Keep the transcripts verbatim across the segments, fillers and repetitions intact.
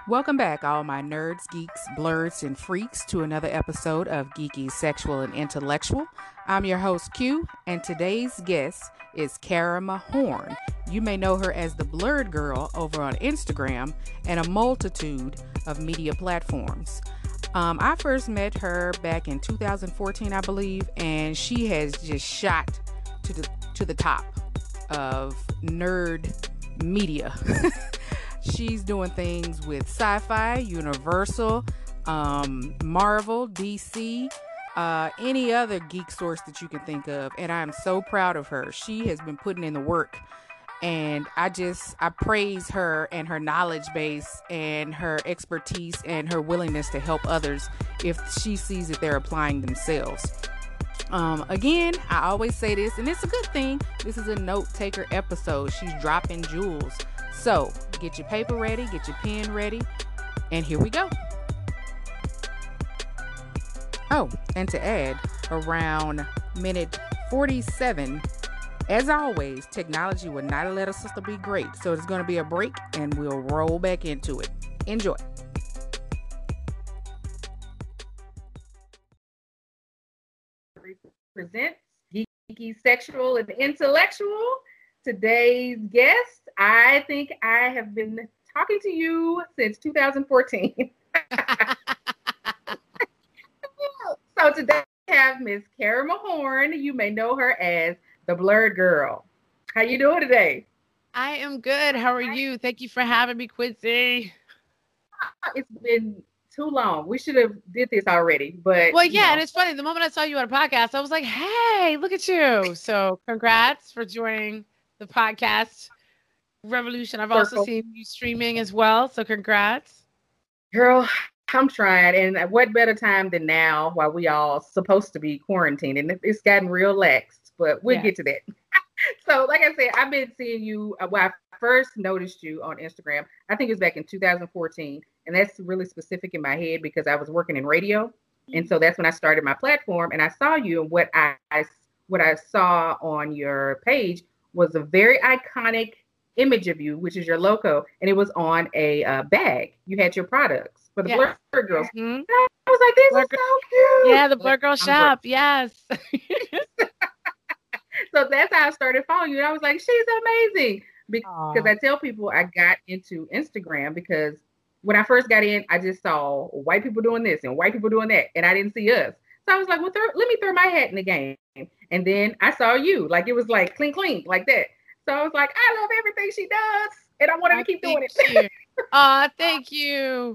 Welcome back, all my nerds, geeks, blurs, and freaks, to another episode of Geeky Sexual and Intellectual. I'm your host, Q, and today's guest is Karama Horn. You may know her as the Blurred Girl over on Instagram and a multitude of media platforms. Um, I first met her back in two thousand fourteen, I believe, and she has just shot to the to the top of nerd media. She's doing things with Sci-Fi, Universal, um, Marvel, D C, uh, any other geek source that you can think of, and I'm so proud of her. She has been putting in the work, and I just I praise her and her knowledge base and her expertise and her willingness to help others if she sees that they're applying themselves. Um, again, I always say this, and it's a good thing. This is a note taker episode. She's dropping jewels. So get your paper ready, get your pen ready, and here we go. Oh, and to add, around minute forty-seven, as always, technology will not let a sister be great. So it's going to be a break, and we'll roll back into it. Enjoy. Presents Geeky Sexual and Intellectual. Today's guest, I think I have been talking to you since two thousand fourteen. So today we have Miss Karama Horn. You may know her as the Blurred Girl. How you doing today? I am good. How are you? Thank you for having me, Quincy. It's been too long. We should have did this already, but well, yeah, you know. And it's funny. The moment I saw you on a podcast, I was like, "Hey, look at you!" So, congrats for joining the podcast revolution. I've Circle. also seen you streaming as well, so congrats. Girl, I'm trying, and what better time than now while we all supposed to be quarantined, and it's gotten real lax, but we'll yeah. get to that. So, like I said, I've been seeing you, uh, well, I first noticed you on Instagram, I think it was back in two thousand fourteen, and that's really specific in my head because I was working in radio, mm-hmm. and so that's when I started my platform, and I saw you, and what I, I what I saw on your page was a very iconic image of you, which is your logo, and it was on a uh, bag. You had your products for the yes. Blurred Girls. Mm-hmm. I was like, this Blur- is so cute. Yeah, the Blurred Girl shop. Yes. So that's how I started following you. And I was like, she's amazing. Because Aww. I tell people I got into Instagram because when I first got in, I just saw white people doing this and white people doing that, and I didn't see us. So I was like, well, throw, let me throw my hat in the game. And then I saw you, like it was like clink, clink, like that. So I was like, I love everything she does, and I wanted oh, to keep doing it. Aw, thank you.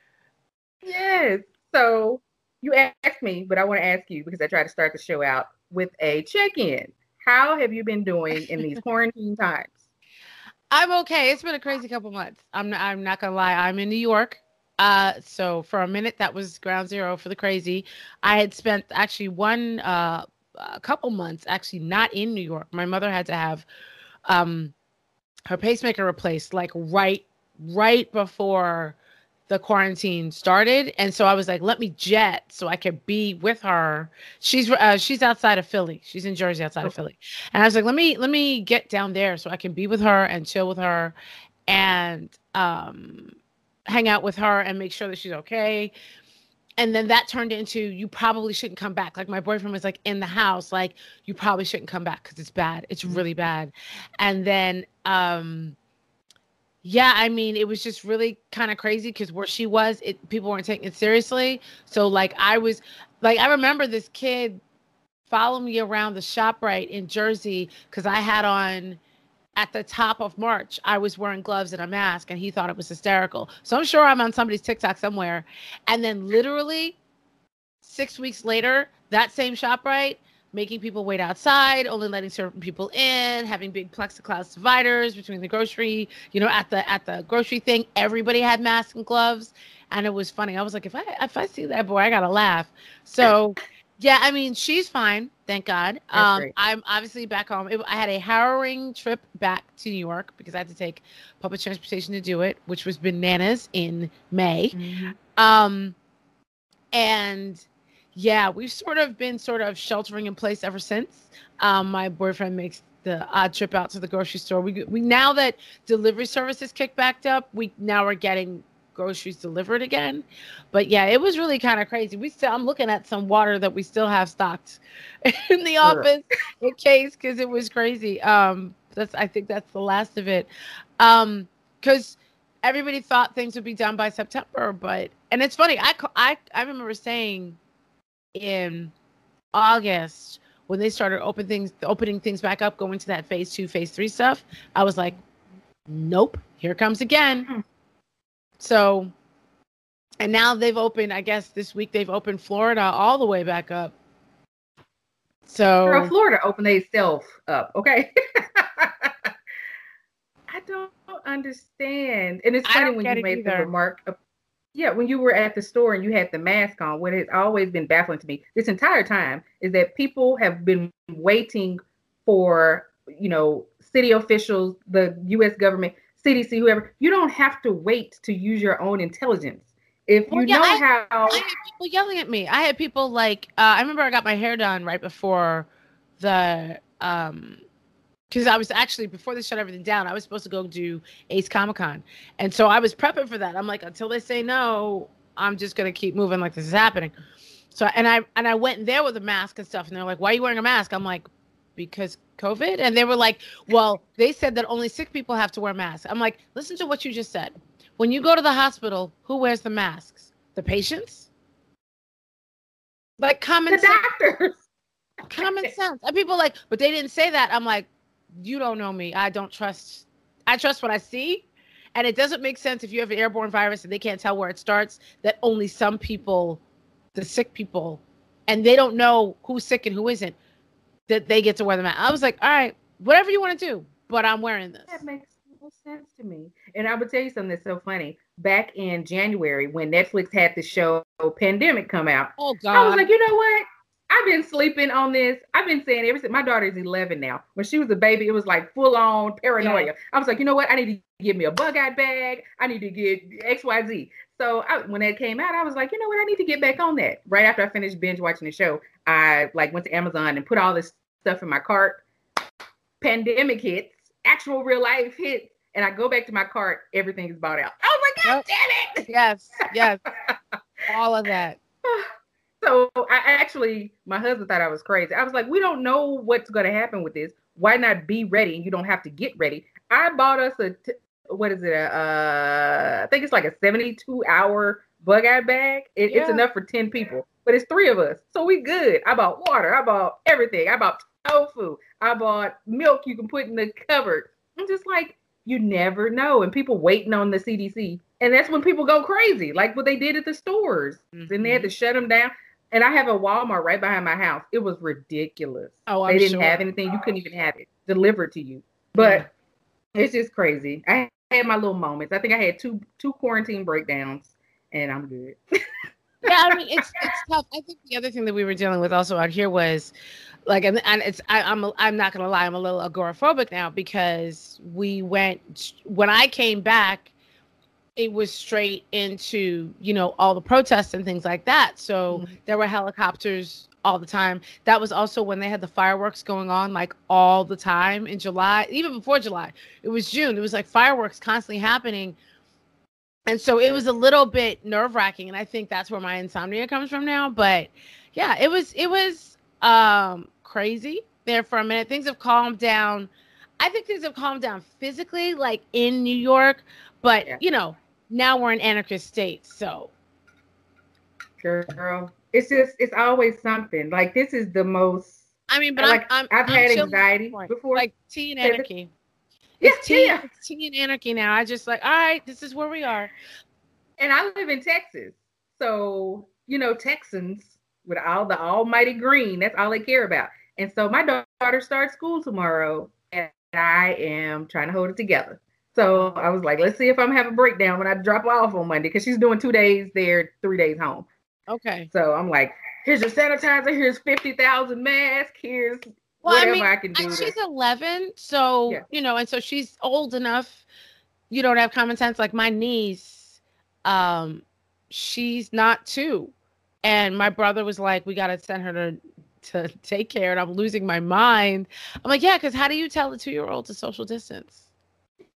Yes. So you asked me, but I want to ask you because I tried to start the show out with a check-in. How have you been doing in these quarantine times? I'm okay. It's been a crazy couple months. I'm not, I'm not gonna lie. I'm in New York. Uh, so for a minute, that was ground zero for the crazy. I had spent actually one, uh, a couple months actually not in New York. My mother had to have, um, her pacemaker replaced like right, right before the quarantine started. And so I was like, let me jet so I could be with her. She's, uh, she's outside of Philly. She's in Jersey outside of Philly. And I was like, let me, let me get down there so I can be with her and chill with her and, um, hang out with her and make sure that she's okay. And then that turned into, you probably shouldn't come back. Like my boyfriend was like in the house, like you probably shouldn't come back because it's bad. It's really bad. And then, um, yeah, I mean, it was just really kind of crazy because where she was, it people weren't taking it seriously. So like I was like, I remember this kid following me around the ShopRite in Jersey because I had on at the top of March, I was wearing gloves and a mask and he thought it was hysterical. So I'm sure I'm on somebody's TikTok somewhere. And then literally six weeks later, that same ShopRite, making people wait outside, only letting certain people in, having big plexiglass dividers between the grocery, you know, at the at the grocery thing, everybody had masks and gloves. And it was funny. I was like, if I if I see that boy, I gotta laugh. So yeah, I mean, she's fine, thank God. Um, I'm obviously back home. It, I had a harrowing trip back to New York because I had to take public transportation to do it, which was bananas in May. Mm-hmm. Um, and yeah, we've sort of been sort of sheltering in place ever since. Um, my boyfriend makes the odd trip out to the grocery store. We we now that delivery services kicked back up, we now are getting groceries delivered again. But yeah, it was really kind of crazy. We still, I'm looking at some water that we still have stocked in the office in case, because it was crazy. Um, that's, I think that's the last of it. Um, because everybody thought things would be done by September, but, and it's funny, I, I, I remember saying in August, when they started open things, opening things back up, going to that phase two, phase three stuff, I was like, nope, here it comes again. Mm. So, and now they've opened, I guess this week they've opened Florida all the way back up. So, Girl, Florida opened themselves up, okay? I don't understand. And it's funny when you made the remark of, yeah, when you were at the store and you had the mask on, what has always been baffling to me this entire time is that people have been waiting for, you know, city officials, the U S government, C D C, whoever. You don't have to wait to use your own intelligence. If you well, yeah, know I, how. I had people yelling at me. I had people like, uh, I remember I got my hair done right before the, um, because I was actually, before they shut everything down, I was supposed to go do Ace Comic Con. And so I was prepping for that. I'm like, until they say no, I'm just going to keep moving like this is happening. So, and I, and I went there with a mask and stuff. And they're like, why are you wearing a mask? I'm like, because COVID. And they were like, well, they said that only sick people have to wear masks. I'm like, listen to what you just said. When you go to the hospital, who wears the masks? The patients? Like common the sense. doctors. Common sense. And people are like, but they didn't say that. I'm like, you don't know me. I don't trust. I trust what I see. And it doesn't make sense if you have an airborne virus and they can't tell where it starts, that only some people, the sick people, and they don't know who's sick and who isn't, that they get to wear the mask. I was like, all right, whatever you want to do, but I'm wearing this. That makes no sense to me. And I would tell you something that's so funny. Back in January, when Netflix had the show Pandemic come out, oh God, I was like, you know what? I've been sleeping on this. I've been saying ever since my daughter is eleven now. When she was a baby, it was like full on paranoia. Yeah. I was like, you know what? I need to get me a bug out bag. I need to get X Y Z. So I, when that came out, I was like, you know what? I need to get back on that. Right after I finished binge watching the show, I like went to Amazon and put all this stuff in my cart. Pandemic hits, actual real life hits, and I go back to my cart. Everything is bought out. Oh my God, yep. Damn it! Yes, yes, all of that. So I actually, my husband thought I was crazy. I was like, we don't know what's going to happen with this. Why not be ready? You don't have to get ready. I bought us a, t- what is it? A, uh, I think it's like a seventy-two hour bug out bag. It, yeah. It's enough for ten people, but it's three of us. So we good. I bought water. I bought everything. I bought tofu. I bought milk you can put in the cupboard. I'm just like, you never know. And people waiting on the C D C. And that's when people go crazy, like what they did at the stores. Mm-hmm. Then they had to shut them down. And I have a Walmart right behind my house. It was ridiculous. Oh, I'm They didn't sure. have anything. You couldn't even have it delivered to you. But yeah. It's just crazy. I had my little moments. I think I had two two quarantine breakdowns, and I'm good. Yeah, I mean, it's it's tough. I think the other thing that we were dealing with also out here was, like, and, and it's I, I'm I'm not gonna lie, I'm a little agoraphobic now because we went when I came back. It was straight into, you know, all the protests and things like that. So mm-hmm. there were helicopters all the time. That was also when they had the fireworks going on, like all the time in July, even before July. It was June. It was like fireworks constantly happening. And so it was a little bit nerve wracking. And I think that's where my insomnia comes from now. But yeah, it was, it was um, crazy there for a minute. Things have calmed down. I think things have calmed down physically, like in New York. But, yeah. you know, now we're in anarchist states, so. Girl, it's just, it's always something. Like, this is the most. I mean, but like, I'm, I'm, I've I'm had anxiety before. Like, tea and anarchy. Yeah, it's tea, yeah. It's tea and anarchy now. I just like, all right, this is where we are. And I live in Texas. So, you know, Texans, with all the almighty green, that's all they care about. And so my daughter starts school tomorrow, and I am trying to hold it together. So I was like, let's see if I'm having a breakdown when I drop her off on Monday, because she's doing two days there, three days home. Okay. So I'm like, here's your sanitizer, here's fifty thousand masks, here's well, whatever I, mean, I can do. She's to... eleven, so, yeah. you know, and so she's old enough, you don't have common sense. Like my niece, um, she's not two. And my brother was like, we got to send her to, to take care, and I'm losing my mind. I'm like, yeah, because how do you tell a two-year-old to social distance?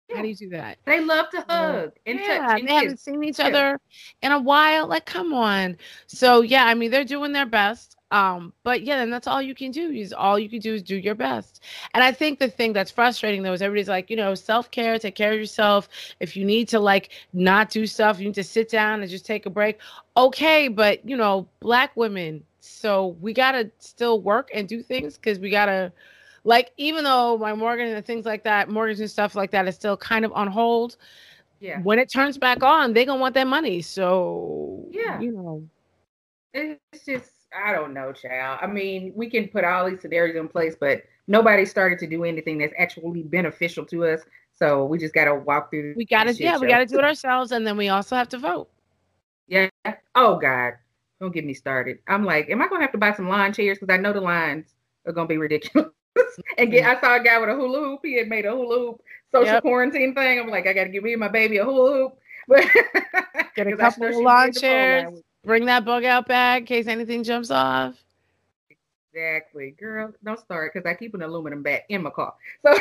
How do you do that? They love to hug and yeah, touch. And they kiss. haven't seen each other in a while. Like, come on. So yeah, I mean, they're doing their best. Um, but yeah, and that's all you can do. Is all you can do is do your best. And I think the thing that's frustrating though is everybody's like, you know, self-care, take care of yourself. If you need to like not do stuff, you need to sit down and just take a break. Okay, but you know, Black women, so we gotta still work and do things because we gotta. Like, even though my mortgage and things like that, mortgage and stuff like that is still kind of on hold. Yeah. When it turns back on, they're going to want that money. So, yeah, you know. It's just, I don't know, child. I mean, we can put all these scenarios in place, but nobody started to do anything that's actually beneficial to us. So we just got to walk through. We got to, yeah, show. we got to do it ourselves. And then we also have to vote. Yeah. Oh, God. Don't get me started. I'm like, am I going to have to buy some lawn chairs? Because I know the lines are going to be ridiculous. And get, I saw a guy with a hula hoop. He had made a hula hoop social yep. quarantine thing. I'm like, I got to give me and my baby a hula hoop. But get a couple of lawn chairs. Bring that bug out bag in case anything jumps off. Exactly, girl. Don't start because I keep an aluminum bat in my car. So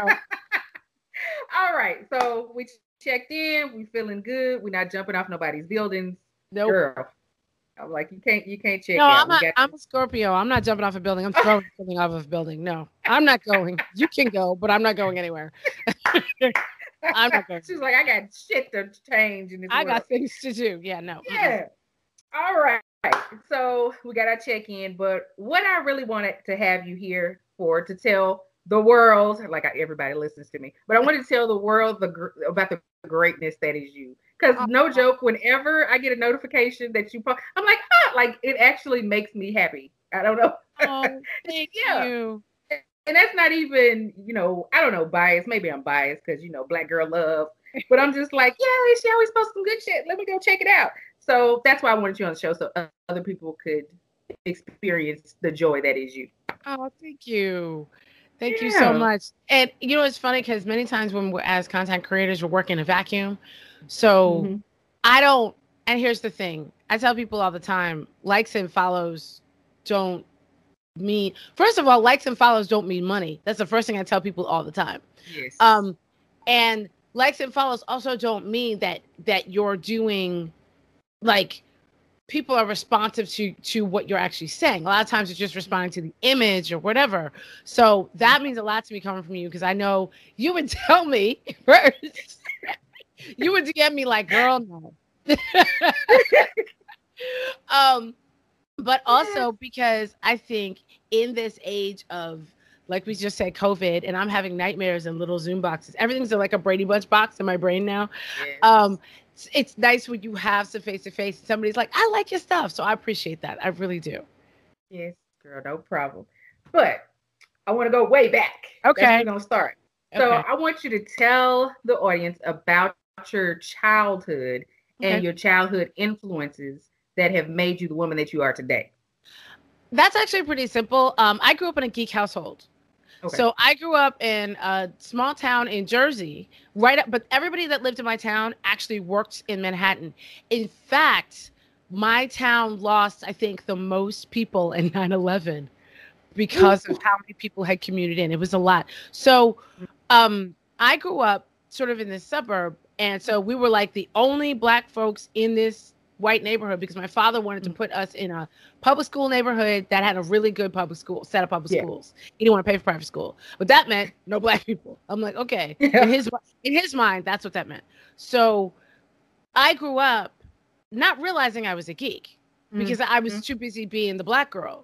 all right. So we checked in. We feeling good. We're not jumping off nobody's buildings. Nope. Girl. I'm like, you can't, you can't check no, out. I'm, a, I'm a Scorpio. I'm not jumping off a building. I'm throwing something off of a building. No, I'm not going. You can go, but I'm not going anywhere. I'm not going. She's like, I got shit to change in this I world. got things to do. Yeah, no. Yeah. Mm-mm. All right. So we got our check-in, but what I really wanted to have you here for to tell the world, like I, everybody listens to me, but I wanted to tell the world the about the greatness that is you. Because oh, no joke, whenever I get a notification that you post, I'm like, huh, like it actually makes me happy. I don't know. Oh, thank yeah. you. And that's not even, you know, I don't know, biased. Maybe I'm biased because, you know, Black girl love. But I'm just like, yeah, she always posts some good shit. Let me go check it out. So that's why I wanted you on the show so other people could experience the joy that is you. Oh, thank you. Thank yeah. you so much. And, you know, it's funny because many times when we're as content creators, we're working in a vacuum. So mm-hmm. I don't, and here's the thing. I tell people all the time, likes and follows don't mean, first of all, likes and follows don't mean money. That's the first thing I tell people all the time. Yes. Um, and likes and follows also don't mean that, that you're doing, like, people are responsive to, to what you're actually saying. A lot of times it's just responding to the image or whatever. So that means a lot to me coming from you because I know you would tell me first. You would D M me like, girl, no. um, but also because I think in this age of, like we just said, COVID, and I'm having nightmares in little Zoom boxes. Everything's like a Brady Bunch box in my brain now. Yes. Um, it's, it's nice when you have some face-to-face. Somebody's like, I like your stuff. So I appreciate that. I really do. Yes, girl, no problem. But I want to go way back. Okay. That's where we're going to start. So okay. I want you to tell the audience about your childhood okay. and your childhood influences that have made you the woman that you are today. That's actually pretty simple. Um, I grew up in a geek household. Okay. So I grew up in a small town in Jersey, right up, but everybody that lived in my town actually worked in Manhattan. In fact, my town lost, I think, the most people in nine eleven because Ooh. of how many people had commuted in. It was a lot. So um, I grew up sort of in this suburb. And so we were like the only Black folks in this white neighborhood because my father wanted to put us in a public school neighborhood that had a really good public school, set of public yeah. schools. He didn't want to pay for private school, but that meant no Black people. I'm like, okay. Yeah. In his in his mind, that's what that meant. So I grew up not realizing I was a geek because mm-hmm. I was too busy being the Black girl.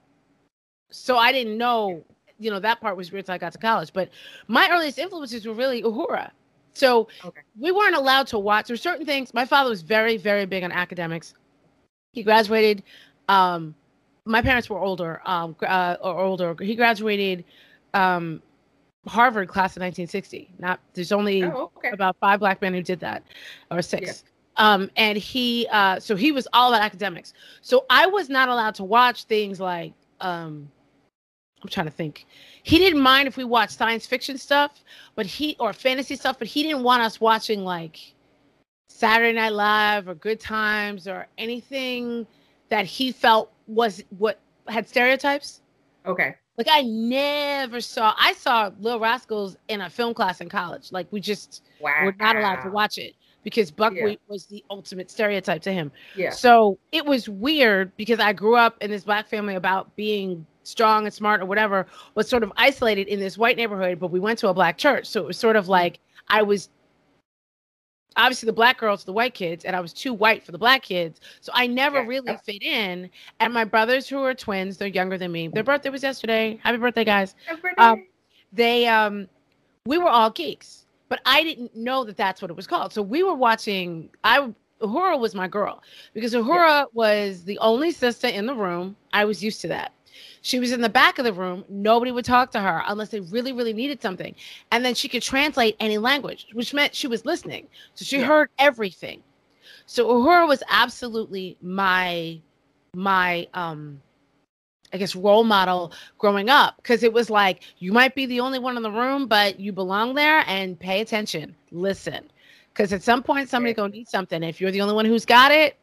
So I didn't know, you know, that part was weird until I got to college. But my earliest influences were really Uhura. So okay. we weren't allowed to watch. There were certain things. My father was very, very big on academics. He graduated. Um, my parents were older, um, uh, or older. He graduated um, Harvard class in nineteen sixty. Not there's only oh, okay. about five Black men who did that, or six. Yeah. Um, and he, uh, so he was all about academics. So I was not allowed to watch things like. Um, I'm trying to think. He didn't mind if we watched science fiction stuff, but he or fantasy stuff, but he didn't want us watching like Saturday Night Live or Good Times or anything that he felt was what had stereotypes. Okay. Like I never saw. I saw Little Rascals in a film class in college. Like we just Wow. We're not allowed to watch it because buckwheat Yeah. was the ultimate stereotype to him. Yeah. So it was weird because I grew up in this black family about being strong and smart or whatever, was sort of isolated in this white neighborhood, but we went to a black church. So it was sort of like I was obviously the black girls, the white kids, and I was too white for the black kids. So I never Yeah. really fit in. And my brothers, who are twins, they're younger than me. Their birthday was yesterday. Happy birthday, guys. Happy birthday. Um, they, um, we were all geeks, but I didn't know that that's what it was called. So we were watching, I, Uhura was my girl because Uhura yeah. was the only sister in the room. I was used to that. She was in the back of the room. Nobody would talk to her unless they really, really needed something. And then she could translate any language, which meant she was listening. So she yeah. heard everything. So Uhura was absolutely my, my, um, I guess, role model growing up. Because it was like, you might be the only one in the room, but you belong there and pay attention. Listen. Because at some point, somebody's going to need something. If you're the only one who's got it,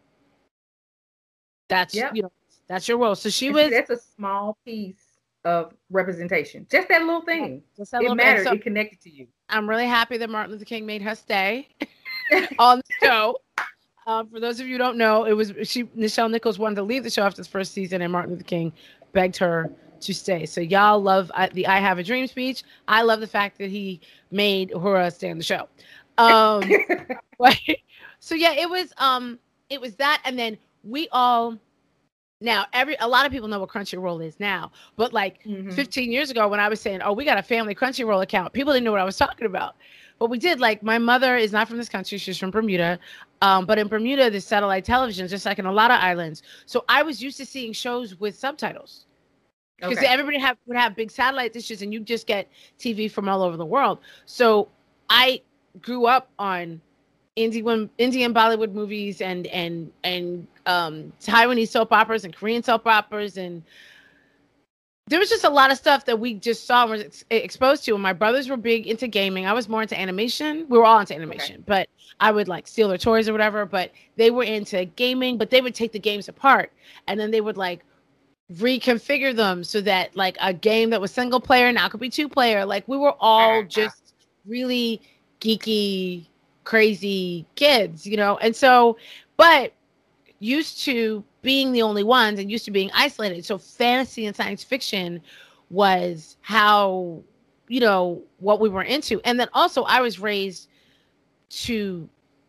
that's, yep. you know, that's your role. So she and was. See, that's a small piece of representation. Just that little thing. Yeah, that it little mattered. So it connected to you. I'm really happy that Martin Luther King made her stay on the show. Um, for those of you who don't know, it was she. Nichelle Nichols wanted to leave the show after the first season, and Martin Luther King begged her to stay. So y'all love uh, the "I Have a Dream" speech. I love the fact that he made Uhura stay on the show. Um, but, so yeah, it was um, it was that, and then we all. Now, every a lot of people know what Crunchyroll is now, but like mm-hmm. fifteen years ago when I was saying, oh, we got a family Crunchyroll account, people didn't know what I was talking about. But we did. Like, my mother is not from this country. She's from Bermuda. Um, but in Bermuda, there's satellite television, just like in a lot of islands. So I was used to seeing shows with subtitles. Because okay. everybody have, would have big satellite dishes, and you just get T V from all over the world. So I grew up on Indian Indian Bollywood movies and and and um, Taiwanese soap operas and Korean soap operas, and there was just a lot of stuff that we just saw and were ex- exposed to. And my brothers were big into gaming. I was more into animation. We were all into animation, okay. but I would like steal their toys or whatever. But they were into gaming, but they would take the games apart and then they would like reconfigure them so that like a game that was single player now could be two player. Like we were all just really geeky, crazy kids, you know? And so, but used to being the only ones and used to being isolated. So fantasy and science fiction was how, you know, what we were into. And then also I was raised to,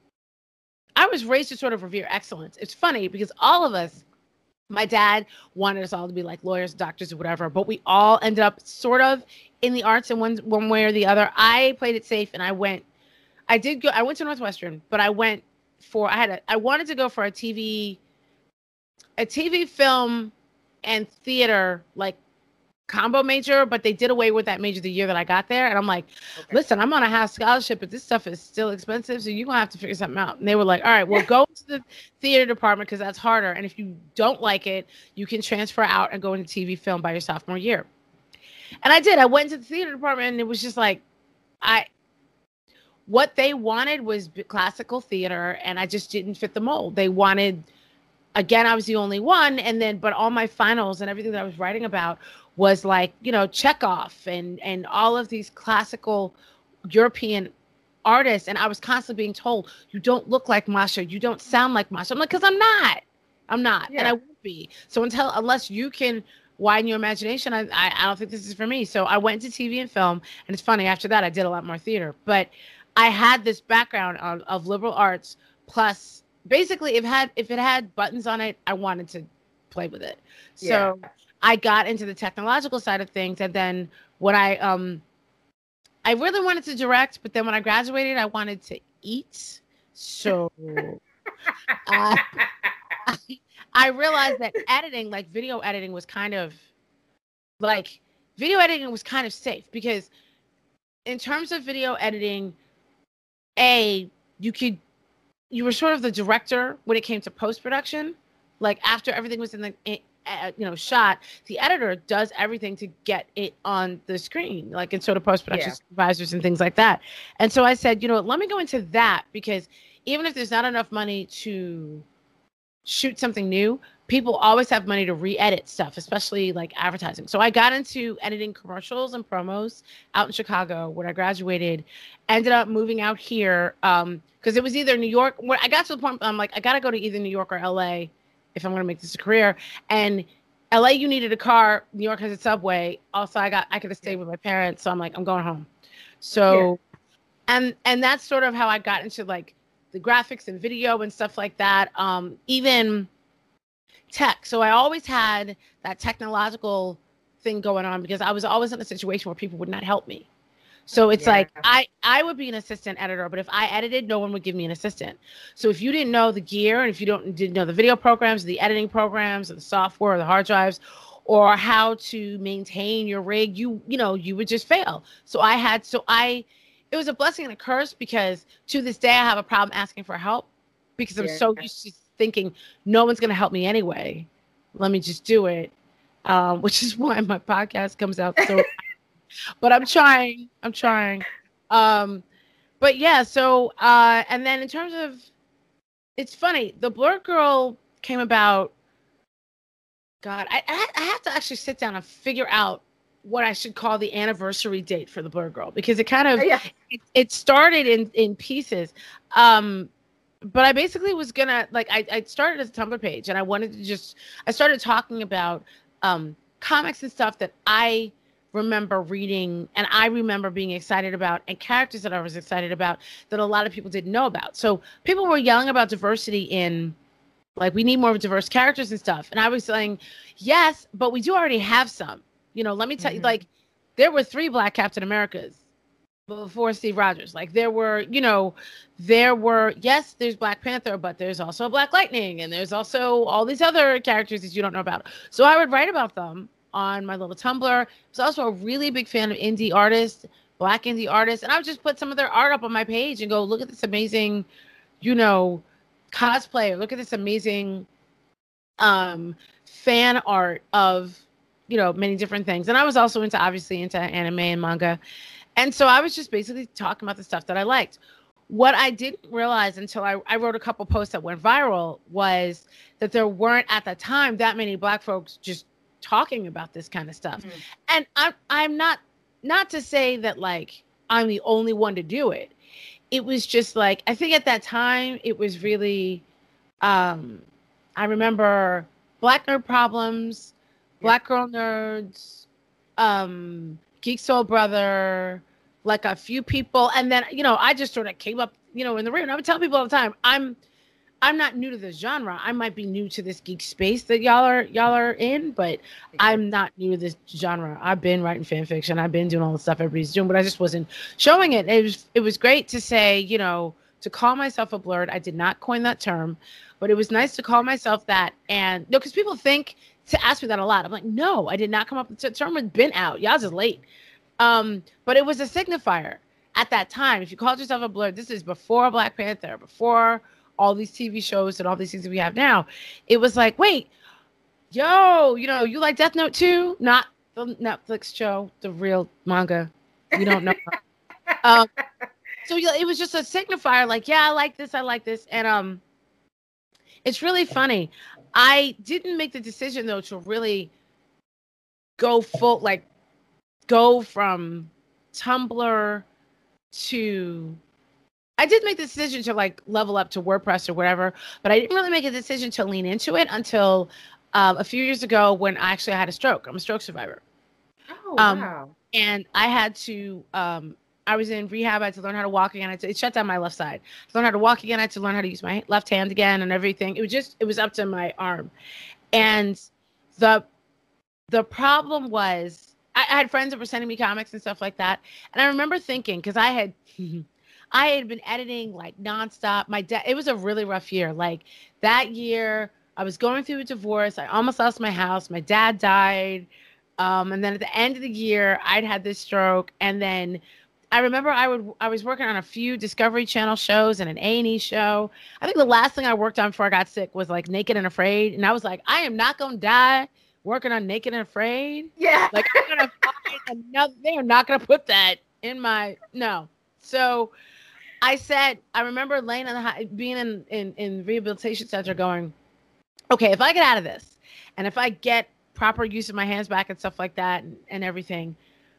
I was raised to sort of revere excellence. It's funny because all of us, my dad wanted us all to be like lawyers, doctors, or whatever, but we all ended up sort of in the arts in one, one way or the other. I played it safe and I went, I did go, I went to Northwestern, but I went for, I had a, I wanted to go for a T V, a T V, film, and theater, like, combo major, but they did away with that major the year that I got there. And I'm like, okay. listen, I'm on a half scholarship, but this stuff is still expensive, so you're going to have to figure something out. And they were like, all right, well, go to the theater department because that's harder. And if you don't like it, you can transfer out and go into T V film by your sophomore year. And I did. I went to the theater department, and it was just like, I... what they wanted was classical theater, and I just didn't fit the mold. They wanted, again, I was the only one, and then, but all my finals and everything that I was writing about was like, you know, Chekhov and, and all of these classical European artists, and I was constantly being told, you don't look like Masha, you don't sound like Masha. I'm like, because I'm not. I'm not, yeah. and I won't be. So until, unless you can widen your imagination, I, I, I don't think this is for me. So I went into T V and film, and it's funny, after that, I did a lot more theater, but I had this background of, of liberal arts, plus basically if it had if it had buttons on it, I wanted to play with it. So yeah. I got into the technological side of things, and then when I um I really wanted to direct, but then when I graduated, I wanted to eat. So uh, I, I realized that editing, like video editing, was kind of like video editing was kind of safe because in terms of video editing, A, you could, you were sort of the director when it came to post-production. Like after everything was in the, uh, you know, shot, the editor does everything to get it on the screen, like in sort of post-production yeah. supervisors and things like that. And so I said, you know, let me go into that because even if there's not enough money to shoot something new, people always have money to re-edit stuff, especially like advertising. So I got into editing commercials and promos out in Chicago when I graduated. Ended up moving out here um, because it was either New York. When I got to the point, I'm like, I got to go to either New York or L A if I'm going to make this a career. And L A, you needed a car. New York has a subway. Also, I got I could have stayed with my parents, so I'm like, I'm going home. So, yeah. and and that's sort of how I got into like the graphics and video and stuff like that. Um, even tech. So I always had that technological thing going on because I was always in a situation where people would not help me. So it's yeah. like I, I would be an assistant editor, but if I edited, no one would give me an assistant. So if you didn't know the gear and if you don't didn't know the video programs, the editing programs, or the software, or the hard drives, or how to maintain your rig, you you know you would just fail. So I had so I, it was a blessing and a curse because to this day I have a problem asking for help because I'm yeah. so used to thinking no one's gonna help me anyway. Let me just do it, um, which is why my podcast comes out so. But I'm trying. I'm trying. Um, but yeah. So uh, and then in terms of, it's funny. The Blerd Girl came about. God, I I have to actually sit down and figure out what I should call the anniversary date for the Blerd Girl because it kind of oh, yeah. it, it started in in pieces. Um, but I basically was gonna like I I started as a Tumblr page and I wanted to just I started talking about um comics and stuff that I remember reading and I remember being excited about and characters that I was excited about that a lot of people didn't know about. So people were yelling about diversity in like, we need more diverse characters and stuff. And I was saying, yes, but we do already have some, you know, let me tell mm-hmm. you, like there were three Black Captain Americas before Steve Rogers. Like there were, you know, there were, yes, there's Black Panther, but there's also Black Lightning and there's also all these other characters that you don't know about. So I would write about them on my little Tumblr. I was also a really big fan of indie artists, Black indie artists. And I would just put some of their art up on my page and go, look at this amazing, you know, cosplay. Look at this amazing um, fan art of, you know, many different things. And I was also into, obviously, into anime and manga. And so I was just basically talking about the stuff that I liked. What I didn't realize until I, I wrote a couple posts that went viral was that there weren't at the time that many Black folks just talking about this kind of stuff. Mm-hmm. And I'm I'm not not to say that like I'm the only one to do it. It was just like I think at that time it was really um I remember Black Nerd Problems, yeah. Black Girl Nerds, um Geek Soul Brother, like a few people, and then you know I just sort of came up, you know, in the room. And I would tell people all the time, I'm I'm not new to this genre. I might be new to this geek space that y'all are y'all are in, but I'm not new to this genre. I've been writing fan fiction. I've been doing all the stuff everybody's doing, but I just wasn't showing it. It was it was great to say, you know, to call myself a blerd. I did not coin that term, but it was nice to call myself that. And no, because people think to ask me that a lot. I'm like, no, I did not come up with the term. Had been out. Y'all just late. Um, but it was a signifier at that time. If you called yourself a blerd, this is before Black Panther, before all these T V shows and all these things that we have now. It was like, wait, yo, you know, you like Death Note too? Not the Netflix show, the real manga. You don't know. um, so yeah, it was just a signifier. Like, yeah, I like this. I like this. And um, it's really funny. I didn't make the decision though to really go full, like, go from Tumblr to. I did make the decision to like level up to WordPress or whatever, but I didn't really make a decision to lean into it until um, a few years ago when I actually had a stroke. I'm a stroke survivor. Oh, um, wow. And I had to, um, I was in rehab. I had to learn how to walk again. I had to, it shut down my left side. I learned how to walk again. I had to learn how to use my left hand again and everything. It was just, it was up to my arm. And the, the problem was I, I had friends that were sending me comics and stuff like that. And I remember thinking, cause I had, I had been editing like nonstop. My dad, it was a really rough year. Like that year, I was going through a divorce. I almost lost my house. My dad died. Um, and then at the end of the year, I'd had this stroke. And then I remember I would I was working on a few Discovery Channel shows and an A and E show. I think the last thing I worked on before I got sick was like Naked and Afraid. And I was like, I am not going to die working on Naked and Afraid. Yeah. Like I'm going to find another, they are not going to put that in my, no. So I said, I remember laying in the being in, in, in rehabilitation center going, okay, if I get out of this and if I get proper use of my hands back and stuff like that and, and everything,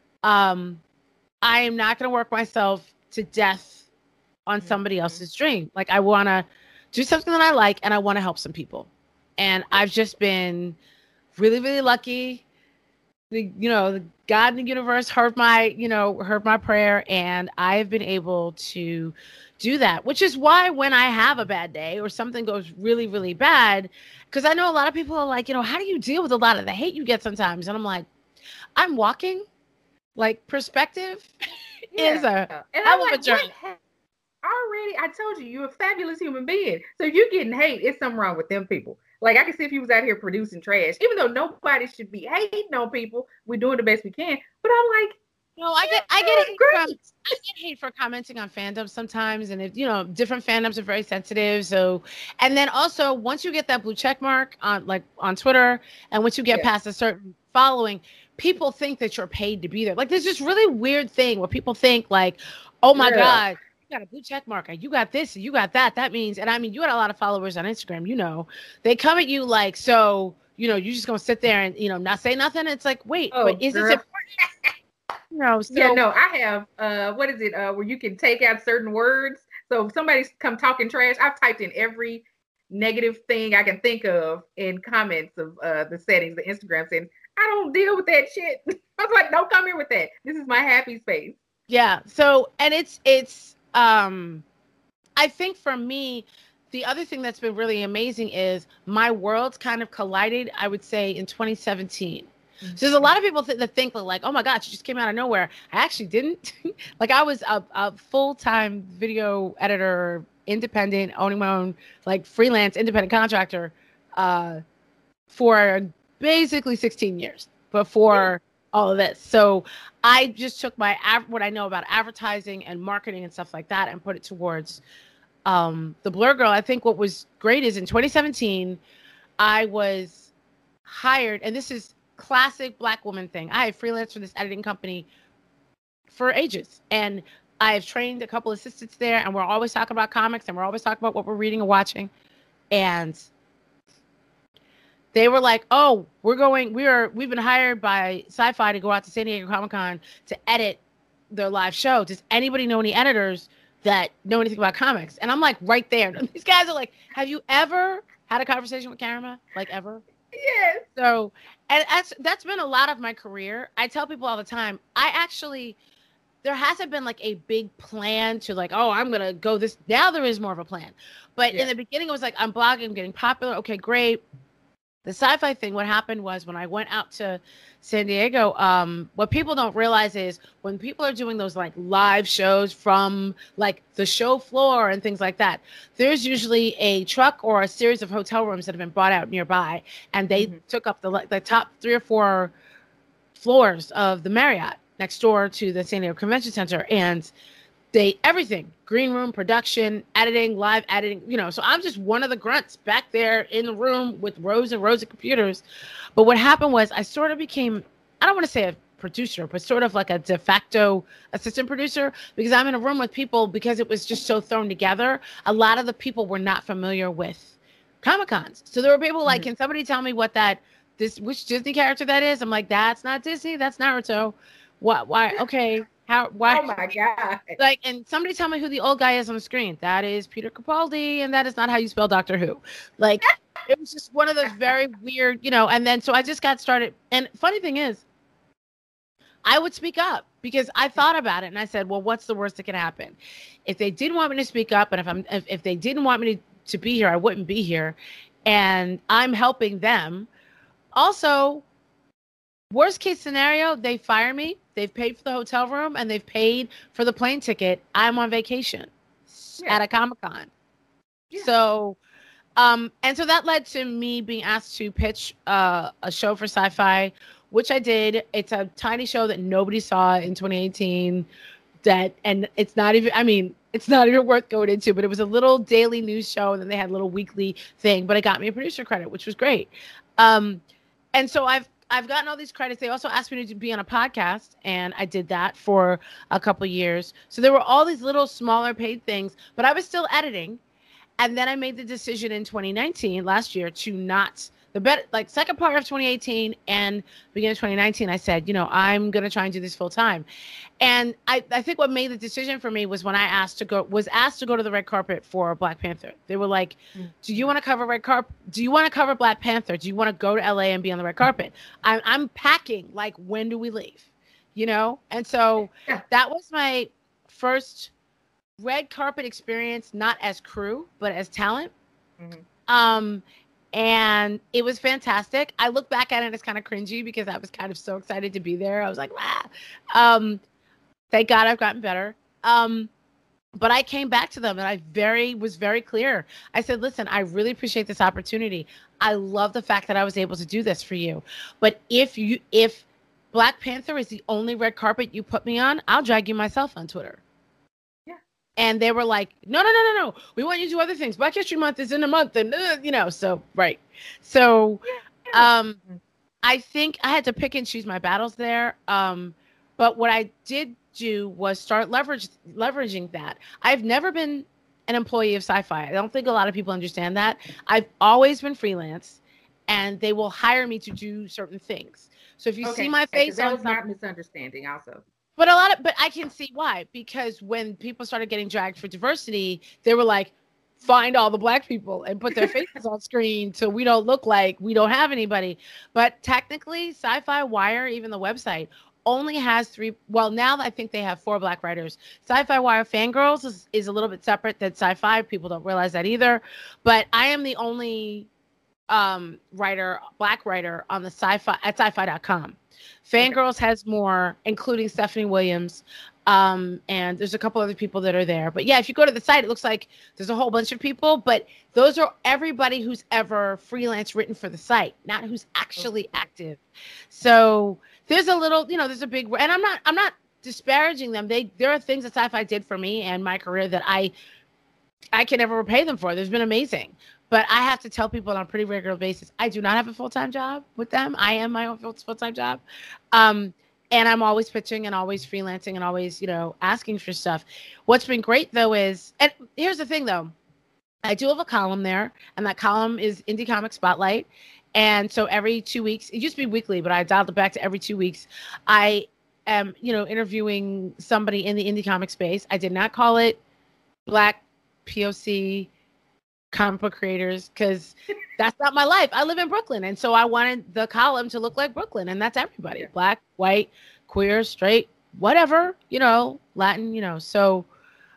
um, I am not going to work myself to death on somebody else's dream. Like, I want to do something that I like, and I want to help some people. And I've just been really, really lucky. The, you know, the God in the universe heard my, you know, heard my prayer, and I have been able to do that, which is why when I have a bad day or something goes really, really bad, because I know a lot of people are like, you know, how do you deal with a lot of the hate you get sometimes? And I'm like, I'm walking. Like, perspective yeah. is a and hell I'm of like, a journey. What? Already, I told you, you're a fabulous human being. So if you're getting hate, it's something wrong with them people. Like, I can see if he was out here producing trash, even though nobody should be hating on people. We're doing the best we can. But I'm like, no, I get, I get hate from, I get hate for commenting on fandoms sometimes, and if, you know, different fandoms are very sensitive. So, and then also once you get that blue check mark on, like, on Twitter, and once you get yeah. past a certain following, people think that you're paid to be there. Like, there's this really weird thing where people think like, oh my yeah. God, you got a blue check mark, you got this, you got that. That means, and I mean, you got a lot of followers on Instagram, you know, they come at you like, so, you know, you're just going to sit there and, you know, not say nothing. It's like, wait, oh, but is girl. This important? No, so, yeah, no, I have, uh, what is it, uh, where you can take out certain words. So if somebody's come talking trash, I've typed in every negative thing I can think of in comments of uh, the settings, the Instagram settings. I don't deal with that shit. I was like, don't come here with that. This is my happy space. Yeah. So, and it's, it's, um, I think for me, the other thing that's been really amazing is my worlds kind of collided, I would say, in twenty seventeen. So there's a lot of people th- that think like, oh my God, she just came out of nowhere. I actually didn't. Like, I was a, a full-time video editor, independent, owning my own, like, freelance independent contractor uh, for basically sixteen years before yeah. all of this. So I just took my av- what I know about advertising and marketing and stuff like that and put it towards um, the Blur Girl. I think what was great is in twenty seventeen, I was hired, and this is classic Black woman thing. I have freelanced for this editing company for ages, and I've trained a couple assistants there, and we're always talking about comics, and we're always talking about what we're reading and watching. And they were like, oh, we're going, we are, we've been hired by Sci-Fi to go out to San Diego Comic-Con to edit their live show. Does anybody know any editors that know anything about comics? And I'm like, right there. These guys are like, have you ever had a conversation with Karima? Like, ever? Yes. So, and that's that's been a lot of my career. I tell people all the time, I actually, there hasn't been like a big plan to like, oh, I'm gonna go this. Now there is more of a plan, but yeah. in the beginning it was like, I'm blogging, I'm getting popular. Okay, great. The Sci-Fi thing, what happened was when I went out to San Diego, um, what people don't realize is when people are doing those like live shows from like the show floor and things like that, there's usually a truck or a series of hotel rooms that have been brought out nearby, and they mm-hmm. took up the the top three or four floors of the Marriott next door to the San Diego Convention Center, and they everything green room, production, editing, live editing, you know. So I'm just one of the grunts back there in the room with rows and rows of computers. But what happened was I sort of became, I don't want to say a producer, but sort of like a de facto assistant producer, because I'm in a room with people, because it was just so thrown together. A lot of the people were not familiar with Comic-Cons. So there were people like, mm-hmm. can somebody tell me what that, this, which Disney character that is? I'm like, that's not Disney, that's Naruto. What, why, okay. How, why? Oh my God. Like, and somebody tell me who the old guy is on the screen. That is Peter Capaldi, and that is not how you spell Doctor Who. Like, it was just one of those very weird, you know, and then so I just got started. And funny thing is, I would speak up because I thought about it and I said, well, what's the worst that can happen? If they didn't want me to speak up, and if I'm if, if they didn't want me to, to be here, I wouldn't be here. And I'm helping them. Also, worst case scenario, they fire me. They've paid for the hotel room and they've paid for the plane ticket. I'm on vacation yeah. at a Comic-Con. Yeah. So, um, and so that led to me being asked to pitch uh, a show for Sci-Fi, which I did. It's a tiny show that nobody saw in twenty eighteen. That, and it's not even, I mean, it's not even worth going into, but it was a little daily news show, and then they had a little weekly thing, but it got me a producer credit, which was great. Um, and so I've, I've gotten all these credits. They also asked me to be on a podcast, and I did that for a couple years. So there were all these little smaller paid things, but I was still editing. And then I made the decision in twenty nineteen, last year, to not the bet like second part of twenty eighteen and beginning of twenty nineteen. I said, you know, I'm gonna try and do this full time. And I, I think what made the decision for me was when I asked to go was asked to go to the red carpet for Black Panther. They were like, do you want to cover red carpet? Do you want to cover Black Panther? Do you want to go to L A and be on the red carpet? I'm I'm packing. Like, when do we leave? You know? And so Yeah. that was my first red carpet experience, not as crew, but as talent. Mm-hmm. Um, and it was fantastic. I look back at it as kind of cringy because I was kind of so excited to be there. I was like, ah. Um, thank God I've gotten better. Um, but I came back to them and I very was very clear. I said, listen, I really appreciate this opportunity. I love the fact that I was able to do this for you. But if you, if Black Panther is the only red carpet you put me on, I'll drag you myself on Twitter. And they were like, no, no, no, no, no. We want you to do other things. Black History Month is in a month. And, uh, you know, so, right. So um, I think I had to pick and choose my battles there. Um, but what I did do was start leverage, leveraging that. I've never been an employee of Sci-Fi. I don't think a lot of people understand that. I've always been freelance, and they will hire me to do certain things. So if you Okay. see my face that on was not a misunderstanding also. But a lot of, but I can see why, because when people started getting dragged for diversity, they were like, find all the Black people and put their faces on screen so we don't look like we don't have anybody. But technically, Sci-Fi Wire, even the website, only has three. Well, now I think they have four Black writers. Sci-Fi Wire Fangirls is, is a little bit separate than Sci-Fi. People don't realize that either. But I am the only um, writer, Black writer on the Sci-Fi at sci-fi dot com. Fangirls has more, including Stephanie Williams, um, and there's a couple other people that are there. But yeah, if you go to the site, it looks like there's a whole bunch of people, but those are everybody who's ever freelance written for the site, not who's actually active. So there's a little, you know, there's a big, and I'm not, I'm not disparaging them. They, there are things that Sci-Fi did for me and my career that I, I can never repay them for. There's been amazing. But I have to tell people on a pretty regular basis, I do not have a full-time job with them. I am my own full-time job. Um, and I'm always pitching and always freelancing and always, you know, asking for stuff. What's been great, though, is, and here's the thing, though. I do have a column there, and that column is Indie Comic Spotlight. And so every two weeks, it used to be weekly, but I dialed it back to every two weeks. I am, you know, interviewing somebody in the indie comic space. I did not call it Black P O C comic book creators, because that's not my life. I live in Brooklyn, and so I wanted the column to look like Brooklyn, and that's everybody. Yeah. Black, white, queer, straight, whatever, you know, Latin, you know. So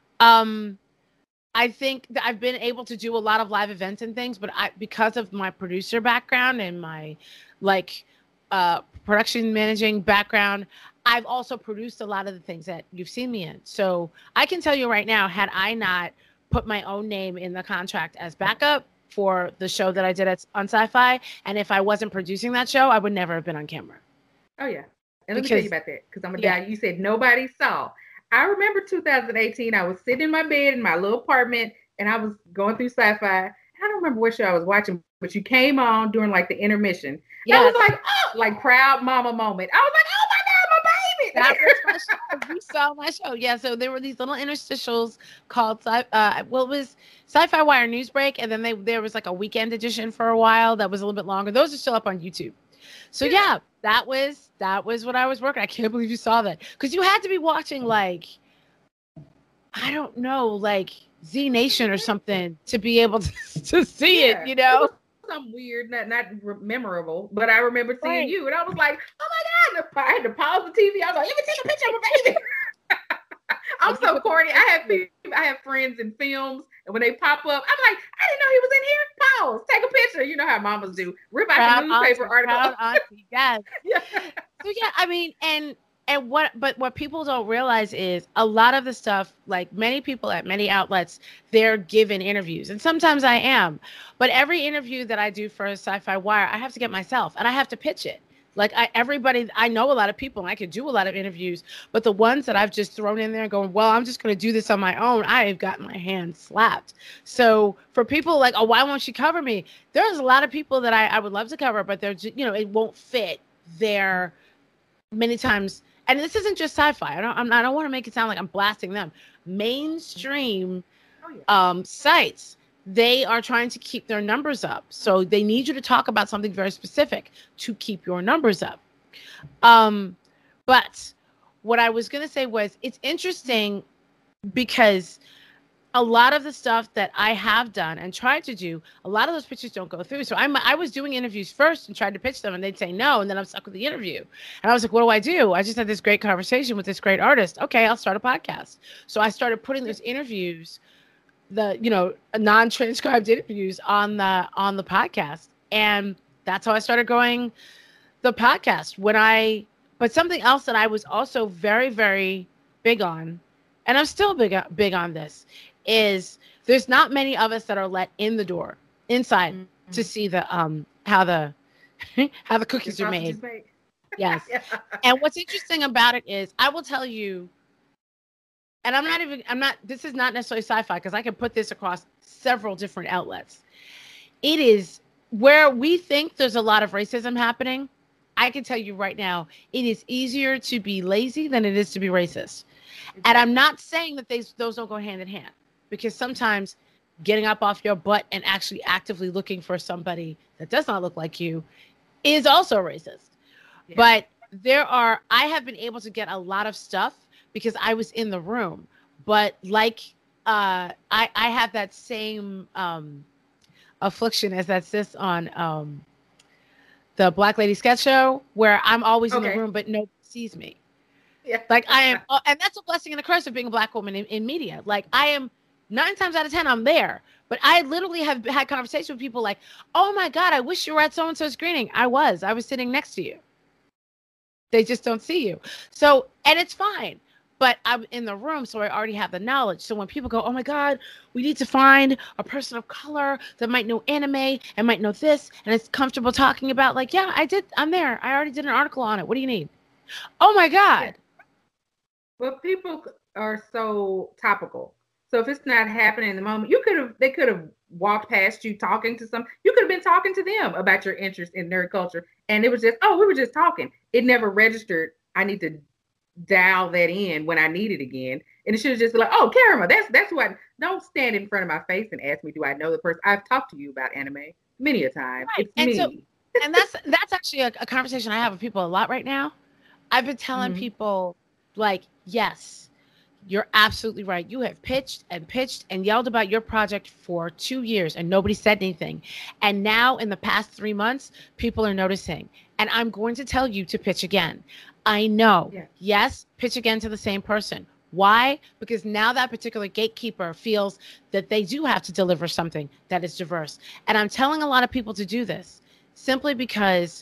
um I think that I've been able to do a lot of live events and things, but I, because of my producer background and my like uh production managing background, I've also produced a lot of the things that you've seen me in. So I can tell you right now, had I not put my own name in the contract as backup for the show that I did at, on Sci-Fi, and if I wasn't producing that show, I would never have been on camera. Oh, yeah. And let because, me tell you about that, because I'm a yeah. guy, you said nobody saw. I remember two thousand eighteen, I was sitting in my bed in my little apartment, and I was going through Sci-Fi. I don't remember what show I was watching, but you came on during, like, the intermission. Yeah. I was like, oh, like, proud mama moment. I was like, oh, my God, my baby. That was my show. You saw my show. Yeah, so there were these little interstitials called, uh, well, it was Sci-Fi Wire Newsbreak, and then they there was, like, a weekend edition for a while that was a little bit longer. Those are still up on YouTube. So, yeah, yeah that was that was what I was working. I can't believe you saw that. Because you had to be watching, like, I don't know, like, Z Nation or something to be able to, to see yeah. it, you know? It something weird, not not memorable, but I remember seeing right. you, and I was like, oh my God, I had to pause the T V. I was like, let me take a picture of a baby. I'm so corny. I have I have friends in films, and when they pop up, I'm like, I didn't know he was in here. Pause, take a picture. You know how mamas do. Rip out proud the newspaper auntie, article. Proud auntie, yes. yeah. So yeah, I mean, and and what, but what people don't realize is a lot of the stuff, like many people at many outlets, they're given interviews, and sometimes I am, but every interview that I do for Sci-Fi Wire, I have to get myself, and I have to pitch it. Like I, everybody, I know a lot of people, and I could do a lot of interviews, but the ones that I've just thrown in there going, well, I'm just going to do this on my own, I have gotten my hand slapped. So for people like, oh, why won't she cover me? There's a lot of people that I, I would love to cover, but they're just, you know, it won't fit their many times. And this isn't just Sci-Fi. I don't, I'm, I don't want to make it sound like I'm blasting them. Mainstream oh, yeah. um, sites, they are trying to keep their numbers up. So they need you to talk about something very specific to keep your numbers up. Um, but what I was going to say was it's interesting because a lot of the stuff that I have done and tried to do, a lot of those pitches don't go through. So I'm, I was doing interviews first and tried to pitch them and they'd say no. And then I'm stuck with the interview. And I was like, what do I do? I just had this great conversation with this great artist. Okay, I'll start a podcast. So I started putting those interviews, the, you know, non-transcribed interviews on the, on the podcast. And that's how I started going the podcast. When I, but something else that I was also very, very big on, and I'm still big, big on this, is there's not many of us that are let in the door inside mm-hmm. to see the um how the how the cookies are made. made. Yes. Yeah. And what's interesting about it is I will tell you, and I'm not even I'm not this is not necessarily sci-fi because I can put this across several different outlets. It is where we think there's a lot of racism happening. I can tell you right now, it is easier to be lazy than it is to be racist. Exactly. And I'm not saying that they, those don't go hand in hand. Because sometimes getting up off your butt and actually actively looking for somebody that does not look like you is also racist. Yeah. But there are, I have been able to get a lot of stuff because I was in the room. But like, uh, I, I have that same um, affliction as that sis on um, the Black Lady Sketch Show, where I'm always okay. in the room, but nobody sees me. Yeah. Like I am, and that's a blessing and a curse of being a Black woman in, in media. Like I am, Nine times out of ten, I'm there. But I literally have had conversations with people like, oh, my God, I wish you were at so-and-so screening. I was. I was sitting next to you. They just don't see you. So, and it's fine. But I'm in the room, so I already have the knowledge. So when people go, oh, my God, we need to find a person of color that might know anime and might know this and is comfortable talking about, like, yeah, I did. I'm there. I already did an article on it. What do you need? Oh, my God. Well, people are so topical. So if it's not happening in the moment, you could have, they could have walked past you talking to some, you could have been talking to them about your interest in nerd culture. And it was just, oh, we were just talking. It never registered. I need to dial that in when I need it again. And it should have just been like, oh, Karama, that's, that's what, don't stand in front of my face and ask me, do I know the person? I've talked to you about anime many a time. Right. It's and me. So, and that's, that's actually a, a conversation I have with people a lot right now. I've been telling mm-hmm. people like, yes, you're absolutely right. You have pitched and pitched and yelled about your project for two years and nobody said anything. And now in the past three months, people are noticing. And I'm going to tell you to pitch again. I know. Yeah. Yes, pitch again to the same person. Why? Because now that particular gatekeeper feels that they do have to deliver something that is diverse. And I'm telling a lot of people to do this simply because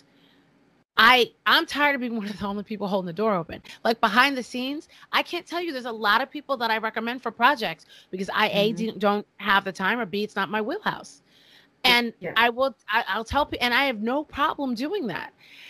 I, I'm tired of being one of the only people holding the door open. Like behind the scenes, I can't tell you there's a lot of people that I recommend for projects because I, mm-hmm. A, don't have the time, or B, it's not my wheelhouse. And yeah. I will, I, I'll tell people, and I have no problem doing that.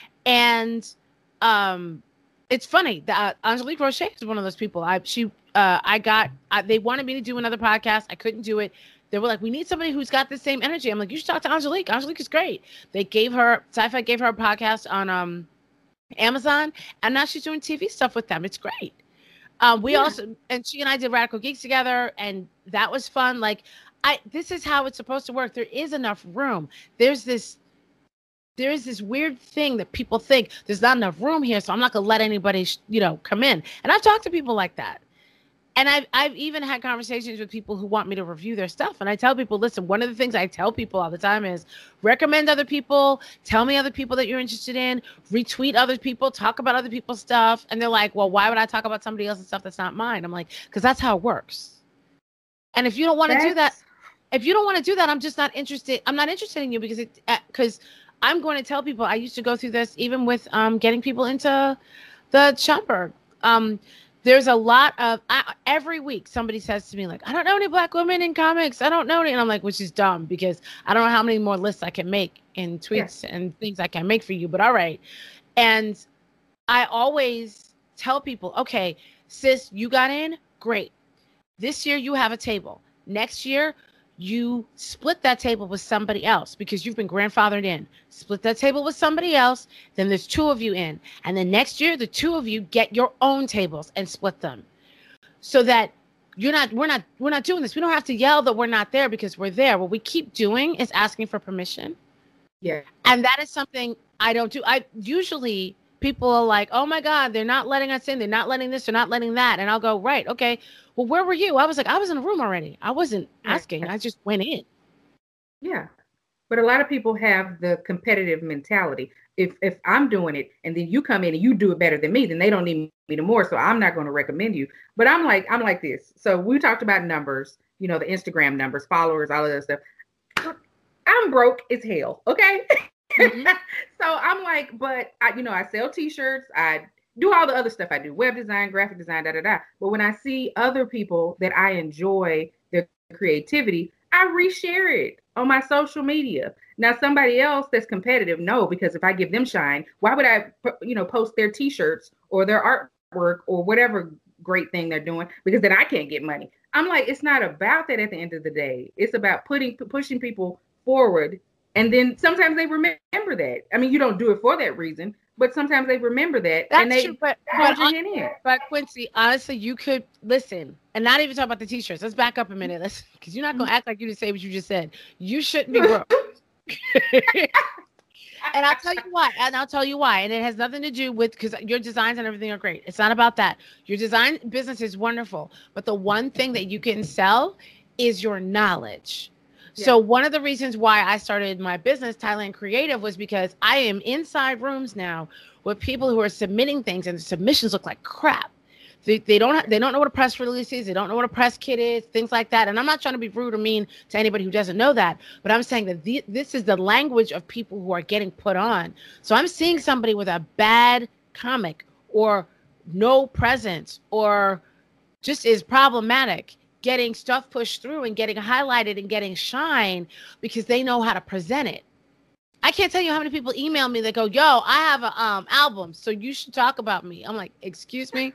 And um, it's funny that uh, Angelique Roche is one of those people. I, she, uh, I got, I, they wanted me to do another podcast. I couldn't do it. They were like, we need somebody who's got the same energy. I'm like, you should talk to Angelique. Angelique is great. They gave her, Sci-Fi gave her a podcast on um, Amazon, and now she's doing T V stuff with them. It's great. Um, we yeah. also, and she and I did Radical Geeks together, and that was fun. Like, I, this is how it's supposed to work. There is enough room. There's this, there is this weird thing that people think there's not enough room here, so I'm not going to let anybody, sh- you know, come in. And I've talked to people like that. And I've, I've even had conversations with people who want me to review their stuff. And I tell people, listen, one of the things I tell people all the time is recommend other people, tell me other people that you're interested in, retweet other people, talk about other people's stuff. And they're like, well, why would I talk about somebody else's stuff that's not mine? I'm like, because that's how it works. And if you don't want to do that, if you don't want to do that, I'm just not interested. I'm not interested in you because it, because I'm going to tell people, I used to go through this even with um, getting people into the Schomburg. Um, There's a lot of, I, every week somebody says to me, like, I don't know any Black women in comics. I don't know any. And I'm like, which is dumb because I don't know how many more lists I can make in tweets yeah. and things I can make for you. But all right. And I always tell people, okay, sis, you got in? Great. This year you have a table. Next year, you split that table with somebody else because you've been grandfathered in. Split that table with somebody else. Then there's two of you in. And then next year, the two of you get your own tables and split them. So that you're not, we're not, we're not doing this. We don't have to yell that we're not there because we're there. What we keep doing is asking for permission. Yeah. And that is something I don't do. I usually people are like, oh my God, they're not letting us in. They're not letting this. They're not letting that. And I'll go, right. Okay. Well, where were you? I was like, I was in a room already. I wasn't asking. Yeah. I just went in. Yeah. But a lot of people have the competitive mentality. If if I'm doing it and then you come in and you do it better than me, then they don't need me no more. So I'm not going to recommend you. But I'm like, I'm like this. So we talked about numbers, you know, the Instagram numbers, followers, all of that stuff. I'm broke as hell. Okay. Mm-hmm. So I'm like, but I, you know, I sell t-shirts. I do all the other stuff. I do web design, graphic design, da, da, da. But when I see other people that I enjoy their creativity, I reshare it on my social media. Now, somebody else that's competitive, no, because if I give them shine, why would I, you know, post their t-shirts or their artwork or whatever great thing they're doing? Because then I can't get money. I'm like, it's not about that at the end of the day. It's about putting, pushing people forward. And then sometimes they remember that. I mean, you don't do it for that reason, but sometimes they remember that. That's and they true, but, hold but, your hand in. but Quincy, honestly, you could listen and not even talk about the t-shirts. Let's back up a minute. Let's, because you're not going to act like you just say what you just said. You shouldn't be broke. And I'll tell you why. And I'll tell you why. And it has nothing to do with, because your designs and everything are great. It's not about that. Your design business is wonderful. But the one thing that you can sell is your knowledge. Yeah. So one of the reasons why I started my business, Thailand Creative, was because I am inside rooms now with people who are submitting things and the submissions look like crap. They, they don't they don't know what a press release is. They don't know what a press kit is, things like that. And I'm not trying to be rude or mean to anybody who doesn't know that, but I'm saying that the, this is the language of people who are getting put on. So I'm seeing somebody with a bad comic or no presence or just is problematic, getting stuff pushed through and getting highlighted and getting shine because they know how to present it. I can't tell you how many people email me that go, yo, I have an um, album, so you should talk about me. I'm like, excuse me?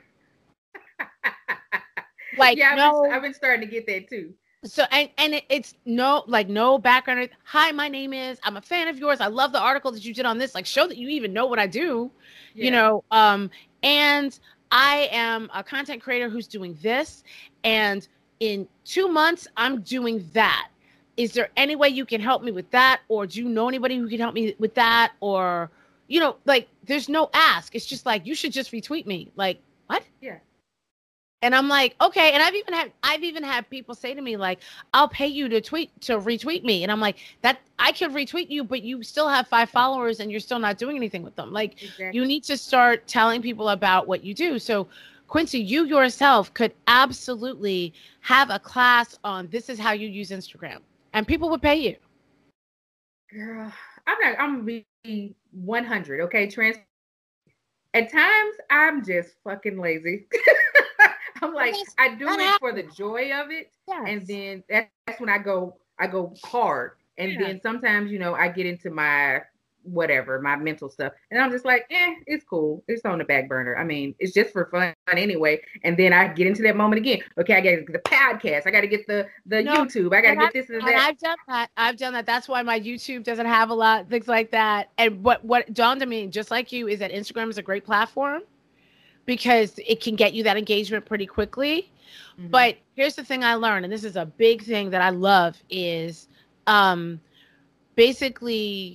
Like, yeah, I've, no, been, I've been starting to get that too. So, and, and it, it's no, like no background. Hi, my name is, I'm a fan of yours. I love the article that you did on this. Like, show that you even know what I do, yeah. you know? Um, and I am a content creator who's doing this. And in two months, I'm doing that. Is there any way you can help me with that? Or do you know anybody who can help me with that? Or, you know, like, there's no ask. It's just like, you should just retweet me. Like, what? Yeah. And I'm like, okay. And I've even had, I've even had people say to me, like, I'll pay you to tweet, to retweet me. And I'm like, that I could retweet you, but you still have five followers and you're still not doing anything with them. Like, exactly. You need to start telling people about what you do. So Quincy, you yourself could absolutely have a class on this is how you use Instagram and people would pay you. Girl, I'm not, I'm gonna be one hundred. Okay. Trans. At times I'm just fucking lazy. I'm like, I do it for the joy of it. Yes. And then that's when I go, I go hard. And yeah. then sometimes, you know, I get into my whatever, my mental stuff. And I'm just like, eh, it's cool. It's on the back burner. I mean, it's just for fun anyway. And then I get into that moment again. Okay, I got to get the podcast. I got to get the, the no, YouTube. I got to get I've, this and that. And I've done that. I've done that. That's why my YouTube doesn't have a lot, things like that. And what, what dawned on me, just like you, is that Instagram is a great platform, because it can get you that engagement pretty quickly. Mm-hmm. But here's the thing I learned, and this is a big thing that I love, is um, basically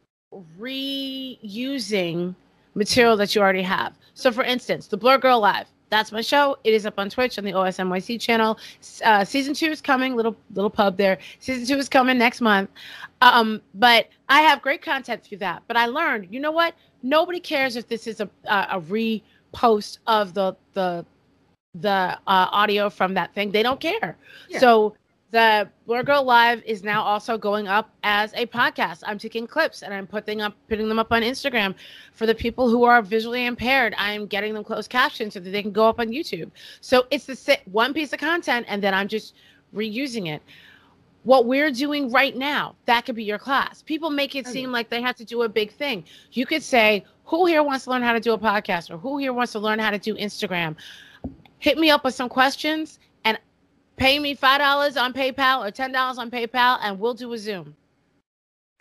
reusing material that you already have. So for instance, the Blur Girl Live, that's my show. It is up on Twitch on the O S N Y C channel. Uh, season two is coming, little little pub there. Season two is coming next month. Um, but I have great content through that. But I learned, you know what? Nobody cares if this is a, a, a re- post of the the the uh, audio from that thing. They don't care. Yeah. So the Blur Girl Live is now also going up as a podcast. I'm taking clips and I'm putting up putting them up on Instagram for the people who are visually impaired. I'm getting them closed captioned so that they can go up on YouTube. So it's the one piece of content and then I'm just reusing it. What we're doing right now, that could be your class. People make it seem like they have to do a big thing. You could say, who here wants to learn how to do a podcast? Or who here wants to learn how to do Instagram? Hit me up with some questions and pay me five dollars on PayPal or ten dollars on PayPal and we'll do a Zoom.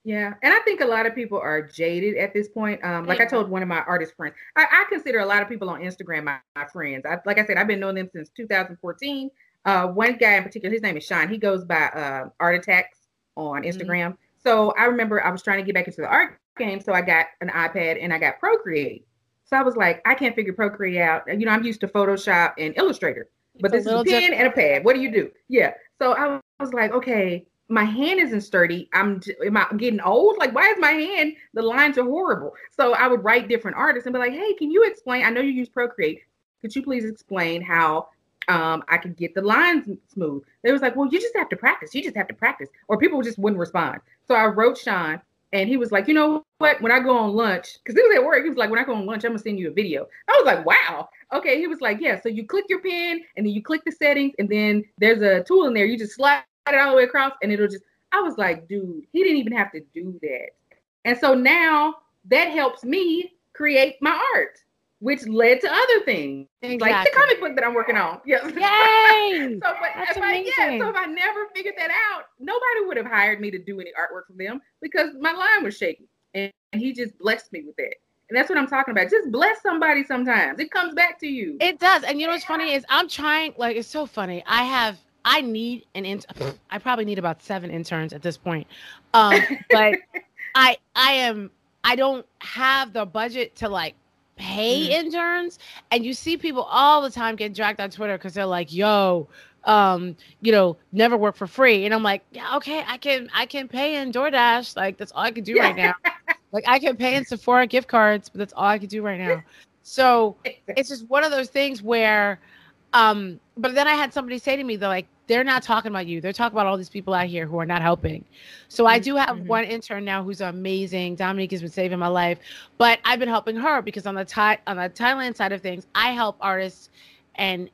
Yeah, and I think a lot of people are jaded at this point. Um, like I Yeah. told one of my artist friends, I, I consider a lot of people on Instagram my, my friends. I, like I said, I've been knowing them since two thousand fourteen. Uh, one guy in particular, his name is Sean. He goes by uh, Art Attacks on Mhm. Instagram. So I remember I was trying to get back into the art game, so I got an iPad and I got Procreate. So I was like, I can't figure Procreate out. You know, I'm used to Photoshop and Illustrator, but It's a this is a little pen different. and a pad. What do you do? Yeah. So I was like, okay, my hand isn't sturdy. I'm am I getting old? Like, why is my hand? The lines are horrible. So I would write different artists and be like, hey, can you explain? I know you use Procreate. Could you please explain how um, I could get the lines smooth? They was like, well, you just have to practice. You just have to practice. Or people just wouldn't respond. So I wrote Sean, and he was like, you know what? When I go on lunch, because he was at work, he was like, when I go on lunch, I'm gonna send you a video. I was like, wow. Okay. He was like, yeah. So you click your pen, and then you click the settings, and then there's a tool in there. You just slide it all the way across, and it'll just. I was like, dude, he didn't even have to do that. And so now that helps me create my art, which led to other things, Exactly. like the comic book that I'm working on. Yes. Yay! so, but That's if I, yeah, amazing. so if I never figured that out, nobody would have hired me to do any artwork for them because my line was shaky, and he just blessed me with that. And that's what I'm talking about. Just bless somebody sometimes. It comes back to you. It does. And you know what's funny is I'm trying, like, it's so funny. I have, I need an intern. I probably need about seven interns at this point. Um, but I, I am, I don't have the budget to like pay mm-hmm. interns. And you see people all the time get dragged on Twitter because they're like, yo, um, you know, never work for free. And I'm like, yeah, okay, I can, I can pay in DoorDash. Like, that's all I can do yeah. right now. Like, I can pay in Sephora gift cards, but that's all I can do right now. So it's just one of those things where, um, but then I had somebody say to me, they're like, they're not talking about you. They're talking about all these people out here who are not helping. So I do have mm-hmm. one intern now who's amazing. Dominique has been saving my life, but I've been helping her because on the Thai, on the Thailand side of things, I help artists and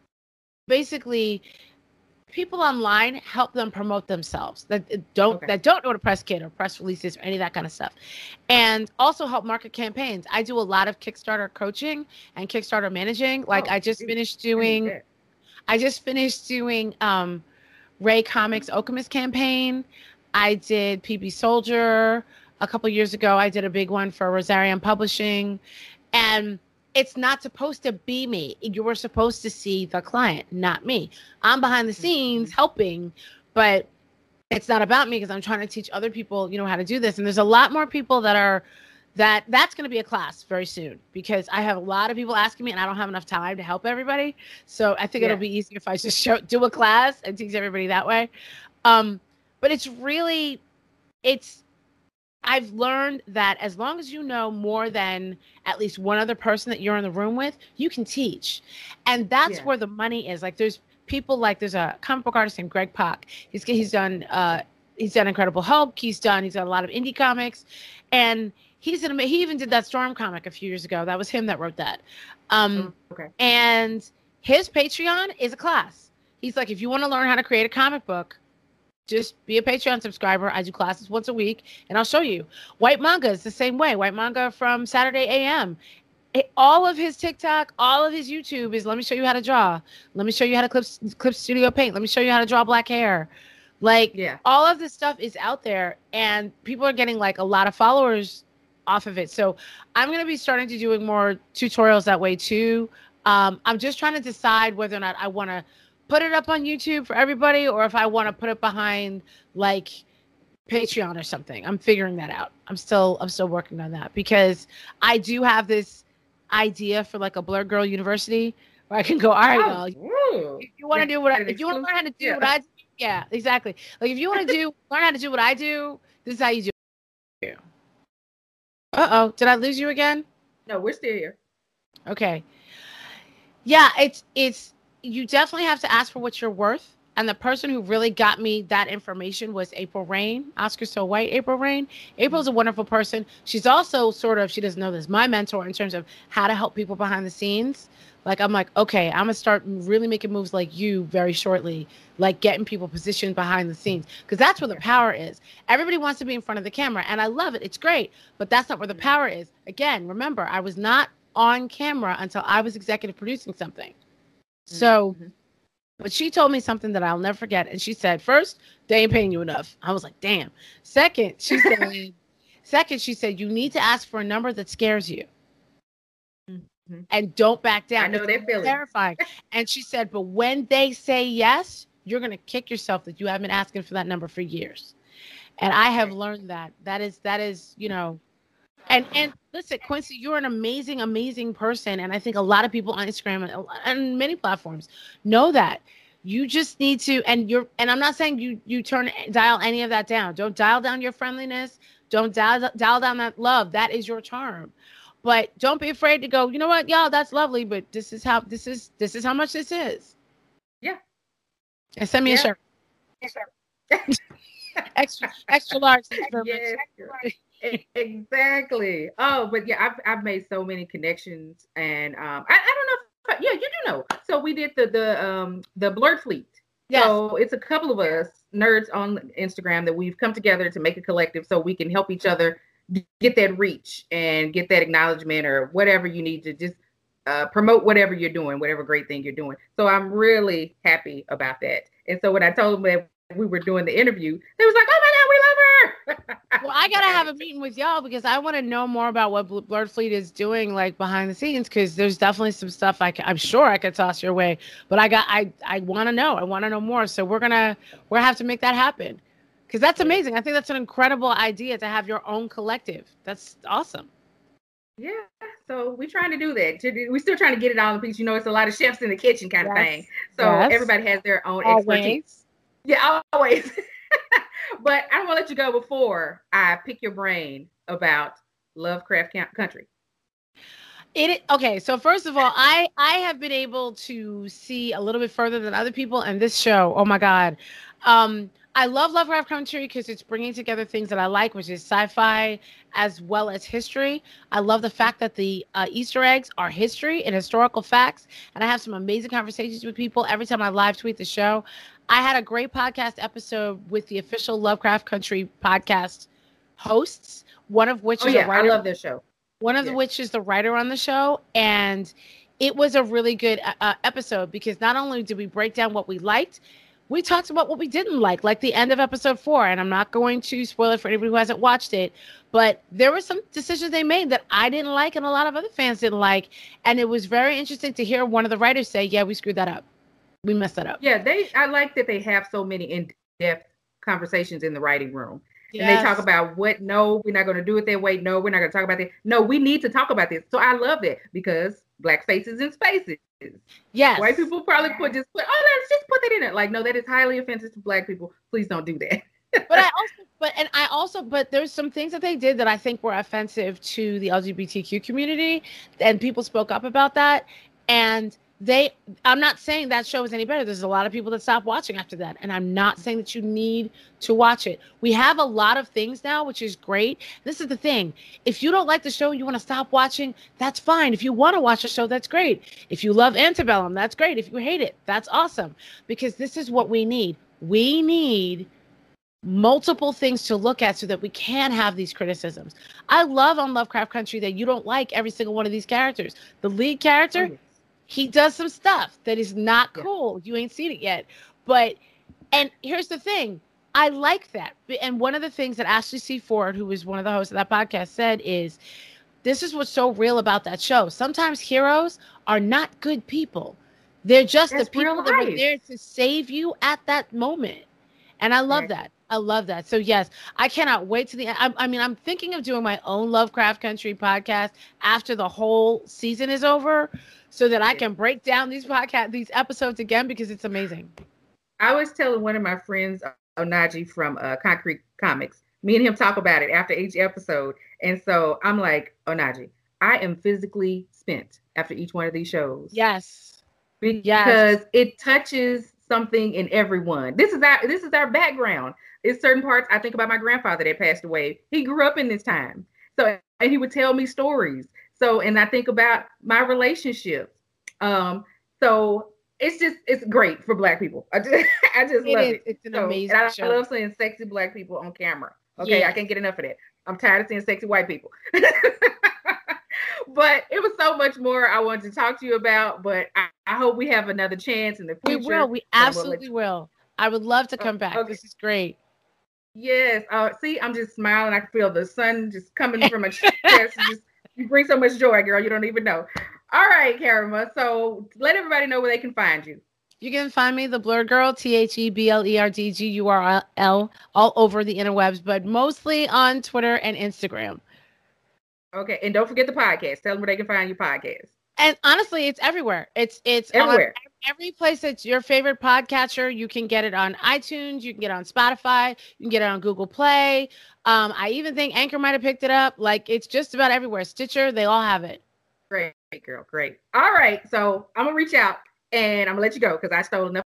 basically people online, help them promote themselves that don't okay. that don't know what a press kit or press releases or any of that kind of stuff, and also help market campaigns. I do a lot of Kickstarter coaching and Kickstarter managing. Like oh, I just geez. finished doing, I just finished doing um, Ray Comics Okemos campaign. I did P B Soldier a couple years ago. I did a big one for Rosarian Publishing, and it's not supposed to be me. You were supposed to see the client, not me. I'm behind the scenes helping, but it's not about me because I'm trying to teach other people, you know, how to do this. And there's a lot more people that are, that that's going to be a class very soon because I have a lot of people asking me and I don't have enough time to help everybody. So I think yeah. it'll be easier if I just show, do a class and teach everybody that way. Um, but it's really, it's, I've learned that as long as you know more than at least one other person that you're in the room with, you can teach. And that's yeah. where the money is. Like there's people like there's a comic book artist named Greg Pak. He's he's done uh, he's done Incredible Hulk. He's done he's done a lot of indie comics, and he's an he even did that Storm comic a few years ago. That was him that wrote that. Um, okay. And his Patreon is a class. He's like, if you want to learn how to create a comic book, just be a Patreon subscriber. I do classes once a week, and I'll show you. White Manga is the same way. White Manga from Saturday A M. It, all of his TikTok, all of his YouTube is, let me show you how to draw. Let me show you how to clip, clip Studio Paint. Let me show you how to draw black hair. Like, yeah. all of this stuff is out there, and people are getting, like, a lot of followers off of it. So I'm going to be starting to doing more tutorials that way, too. Um, I'm just trying to decide whether or not I want to put it up on YouTube for everybody, or if I want to put it behind like Patreon or something. I'm figuring that out. I'm still, I'm still working on that because I do have this idea for like a Blerd Girl University where I can go, all right, well, oh, if you want to do what I, if you want to learn how to do yeah. what I do, yeah, exactly. Like if you want to do, learn how to do what I do, this is how you do it. Uh-oh, did I lose you again? No, we're still here. Okay. Yeah, it's, it's, you definitely have to ask for what you're worth. And the person who really got me that information was April Rain, Oscar So White, April Rain. April's a wonderful person. She's also sort of, she doesn't know this, my mentor in terms of how to help people behind the scenes. Like, I'm like, okay, I'm going to start really making moves like you very shortly, like getting people positioned behind the scenes. Because that's where the power is. Everybody wants to be in front of the camera. And I love it. It's great. But that's not where the power is. Again, remember, I was not on camera until I was executive producing something. So mm-hmm. But she told me something that I'll never forget. And she said, first, they ain't paying you enough. I was like, damn. Second, she said, second, she said, you need to ask for a number that scares you. Mm-hmm. And don't back down. I know they're feeling terrifying. And she said, but when they say yes, you're going to kick yourself that you have been asking for that number for years. And I have learned that. That is, that is, you know, and, and listen, Quincy, you're an amazing, amazing person. And I think a lot of people on Instagram and, and many platforms know that. You just need to, and you're, and I'm not saying you, you turn, dial any of that down. Don't dial down your friendliness. Don't dial, dial down that love. That is your charm. But don't be afraid to go, you know what, y'all, that's lovely, but this is how, this is, this is how much this is. Yeah. And send me yeah. a shirt. Yes, sir. extra, extra large. Yes. Exactly. Oh, but yeah, I've I've made so many connections, and um, I, I don't know. If, yeah, you do know. So we did the the um the Blerd Fleet. Yes. So it's a couple of us nerds on Instagram that we've come together to make a collective, so we can help each other get that reach and get that acknowledgement or whatever you need to just uh, promote whatever you're doing, whatever great thing you're doing. So I'm really happy about that. And so when I told them that we were doing the interview, they was like, "Oh my God, we love her." Well, I gotta have a meeting with y'all because I want to know more about what Blerd Fleet is doing, like behind the scenes. Because there's definitely some stuff I can, I'm sure I could toss your way, but I got I I want to know. I want to know more. So we're gonna we're gonna have to make that happen because that's amazing. I think that's an incredible idea to have your own collective. That's awesome. Yeah, so we're trying to do that. We're still trying to get it all in piece. You know, it's a lot of chefs in the kitchen kind yes. of thing. So yes. everybody has their own Always. expertise. Yeah, always. But I don't want to let you go before I pick your brain about Lovecraft Country. It okay. So first of all, I I have been able to see a little bit further than other people, and this show, oh my God, um, I love Lovecraft Country because it's bringing together things that I like, which is sci-fi as well as history. I love the fact that the uh, Easter eggs are history and historical facts, and I have some amazing conversations with people every time I live tweet the show. I had a great podcast episode with the official Lovecraft Country podcast hosts, one of which oh, is yeah, a writer. I love this show. One of yeah. which is the writer on the show. And it was a really good uh, episode because not only did we break down what we liked, we talked about what we didn't like, like the end of episode four. And I'm not going to spoil it for anybody who hasn't watched it, but there were some decisions they made that I didn't like and a lot of other fans didn't like. And it was very interesting to hear one of the writers say, yeah, we screwed that up. We messed that up. Yeah, they. I like that they have so many in-depth conversations in the writing room. Yes. And they talk about what, no, we're not going to do it that way. No, we're not going to talk about that. No, we need to talk about this. So I love that because black faces in spaces. Yes. White people probably put just put, oh, let's just put that in it. Like, no, that is highly offensive to black people. Please don't do that. But I also, but, and I also, but there's some things that they did that I think were offensive to the L G B T Q community. And people spoke up about that. And They, I'm not saying that show is any better. There's a lot of people that stop watching after that. And I'm not saying that you need to watch it. We have a lot of things now, which is great. This is the thing. If you don't like the show and you want to stop watching, that's fine. If you want to watch the show, that's great. If you love Antebellum, that's great. If you hate it, that's awesome. Because this is what we need. We need multiple things to look at so that we can have these criticisms. I love on Lovecraft Country that you don't like every single one of these characters. The lead character, oh, yeah. He does some stuff that is not cool. Yeah. You ain't seen it yet. But, and here's the thing. I like that. And one of the things that Ashley C. Ford, who was one of the hosts of that podcast, said is, this is what's so real about that show. Sometimes heroes are not good people. They're just That's the people that were there to save you at that moment. And I love right. that. I love that. So yes, I cannot wait to the end. I, I mean, I'm thinking of doing my own Lovecraft Country podcast after the whole season is over, so that I can break down these podcast, these episodes again, because it's amazing. I was telling one of my friends, Onaji from uh, Concrete Comics, me and him talk about it after each episode. And so I'm like, Onaji, I am physically spent after each one of these shows. Yes. Because yes. it touches something in everyone. This is our, this is our background. It's certain parts. I think about my grandfather that passed away. He grew up in this time. So, and he would tell me stories. So, and I think about my relationships. Um, so it's just, it's great for black people. I just, I just it love is. it. It's an so, amazing and I, show. I love seeing sexy black people on camera. Okay. Yes. I can't get enough of that. I'm tired of seeing sexy white people. But it was so much more I wanted to talk to you about. But I, I hope we have another chance in the future. We will. We absolutely will. I would love to come oh, back. Okay. This is great. Yes. Uh, see, I'm just smiling. I can feel the sun just coming from my chest. Just, you bring so much joy, girl. You don't even know. All right, Karama. So let everybody know where they can find you. You can find me, the Blerd Girl, T H E B L E R D G U R L, all over the interwebs, but mostly on Twitter and Instagram. Okay, and don't forget the podcast. Tell them where they can find your podcast. And honestly, it's everywhere. It's it's everywhere. On every place that's your favorite podcatcher. You can get it on iTunes. You can get it on Spotify. You can get it on Google Play. Um, I even think Anchor might have picked it up. Like, it's just about everywhere. Stitcher, they all have it. Great, girl. Great. All right. So I'm going to reach out and I'm going to let you go because I stole enough.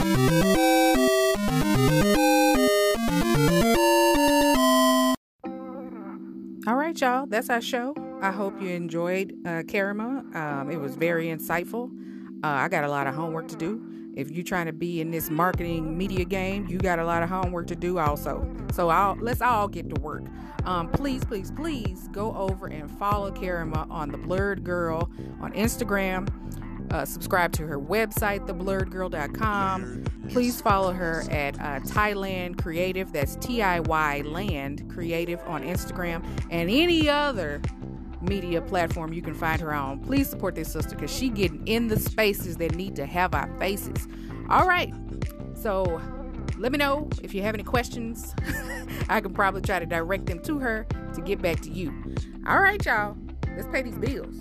All right, y'all. That's our show. I hope you enjoyed uh, Karama. Um, it was very insightful. Uh, I got a lot of homework to do. If you're trying to be in this marketing media game, you got a lot of homework to do also. So I'll, let's all get to work. Um, please, please, please go over and follow Karama on The Blerd Girl on Instagram. Uh, subscribe to her website, the blerd girl dot com. Please follow her at uh, Thailand Creative. That's T I Y Land Creative on Instagram and any other media platform you can find her on. Please support this sister because she getting in the spaces that need to have our faces. All right. So let me know if you have any questions. I can probably try to direct them to her to get back to you. All right, y'all. Let's pay these bills.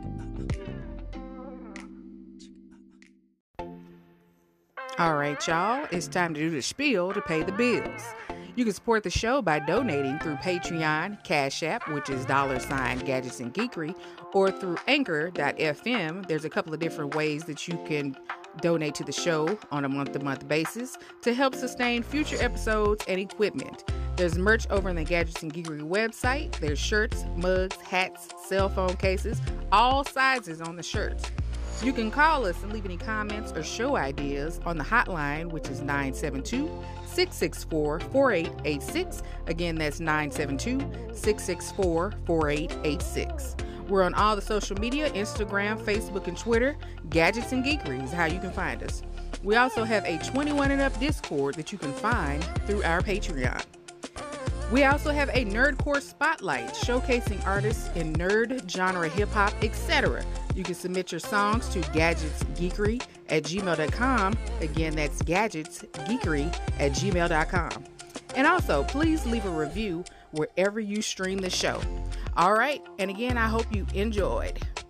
All right, y'all. It's time to do the spiel to pay the bills. You can support the show by donating through Patreon, Cash App, which is dollar sign Gadgets and Geekery, or through anchor dot f m. There's a couple of different ways that you can donate to the show on a month-to-month basis to help sustain future episodes and equipment. There's merch over on the Gadgets and Geekery website. There's shirts, mugs, hats, cell phone cases, all sizes on the shirts. You can call us and leave any comments or show ideas on the hotline, which is nine seven two, six six four, four eight eight six. Again, that's nine seven two, six six four, four eight eight six. We're on all the social media, Instagram, Facebook, and Twitter. Gadgets and Geekery is how you can find us. We also have a twenty-one and up Discord that you can find through our Patreon. We also have a Nerdcore Spotlight showcasing artists in nerd, genre, hip-hop, et cetera. You can submit your songs to gadgetsgeekery at gmail dot com. Again, that's gadgetsgeekery at gmail dot com. And also, please leave a review wherever you stream the show. All right, and again, I hope you enjoyed.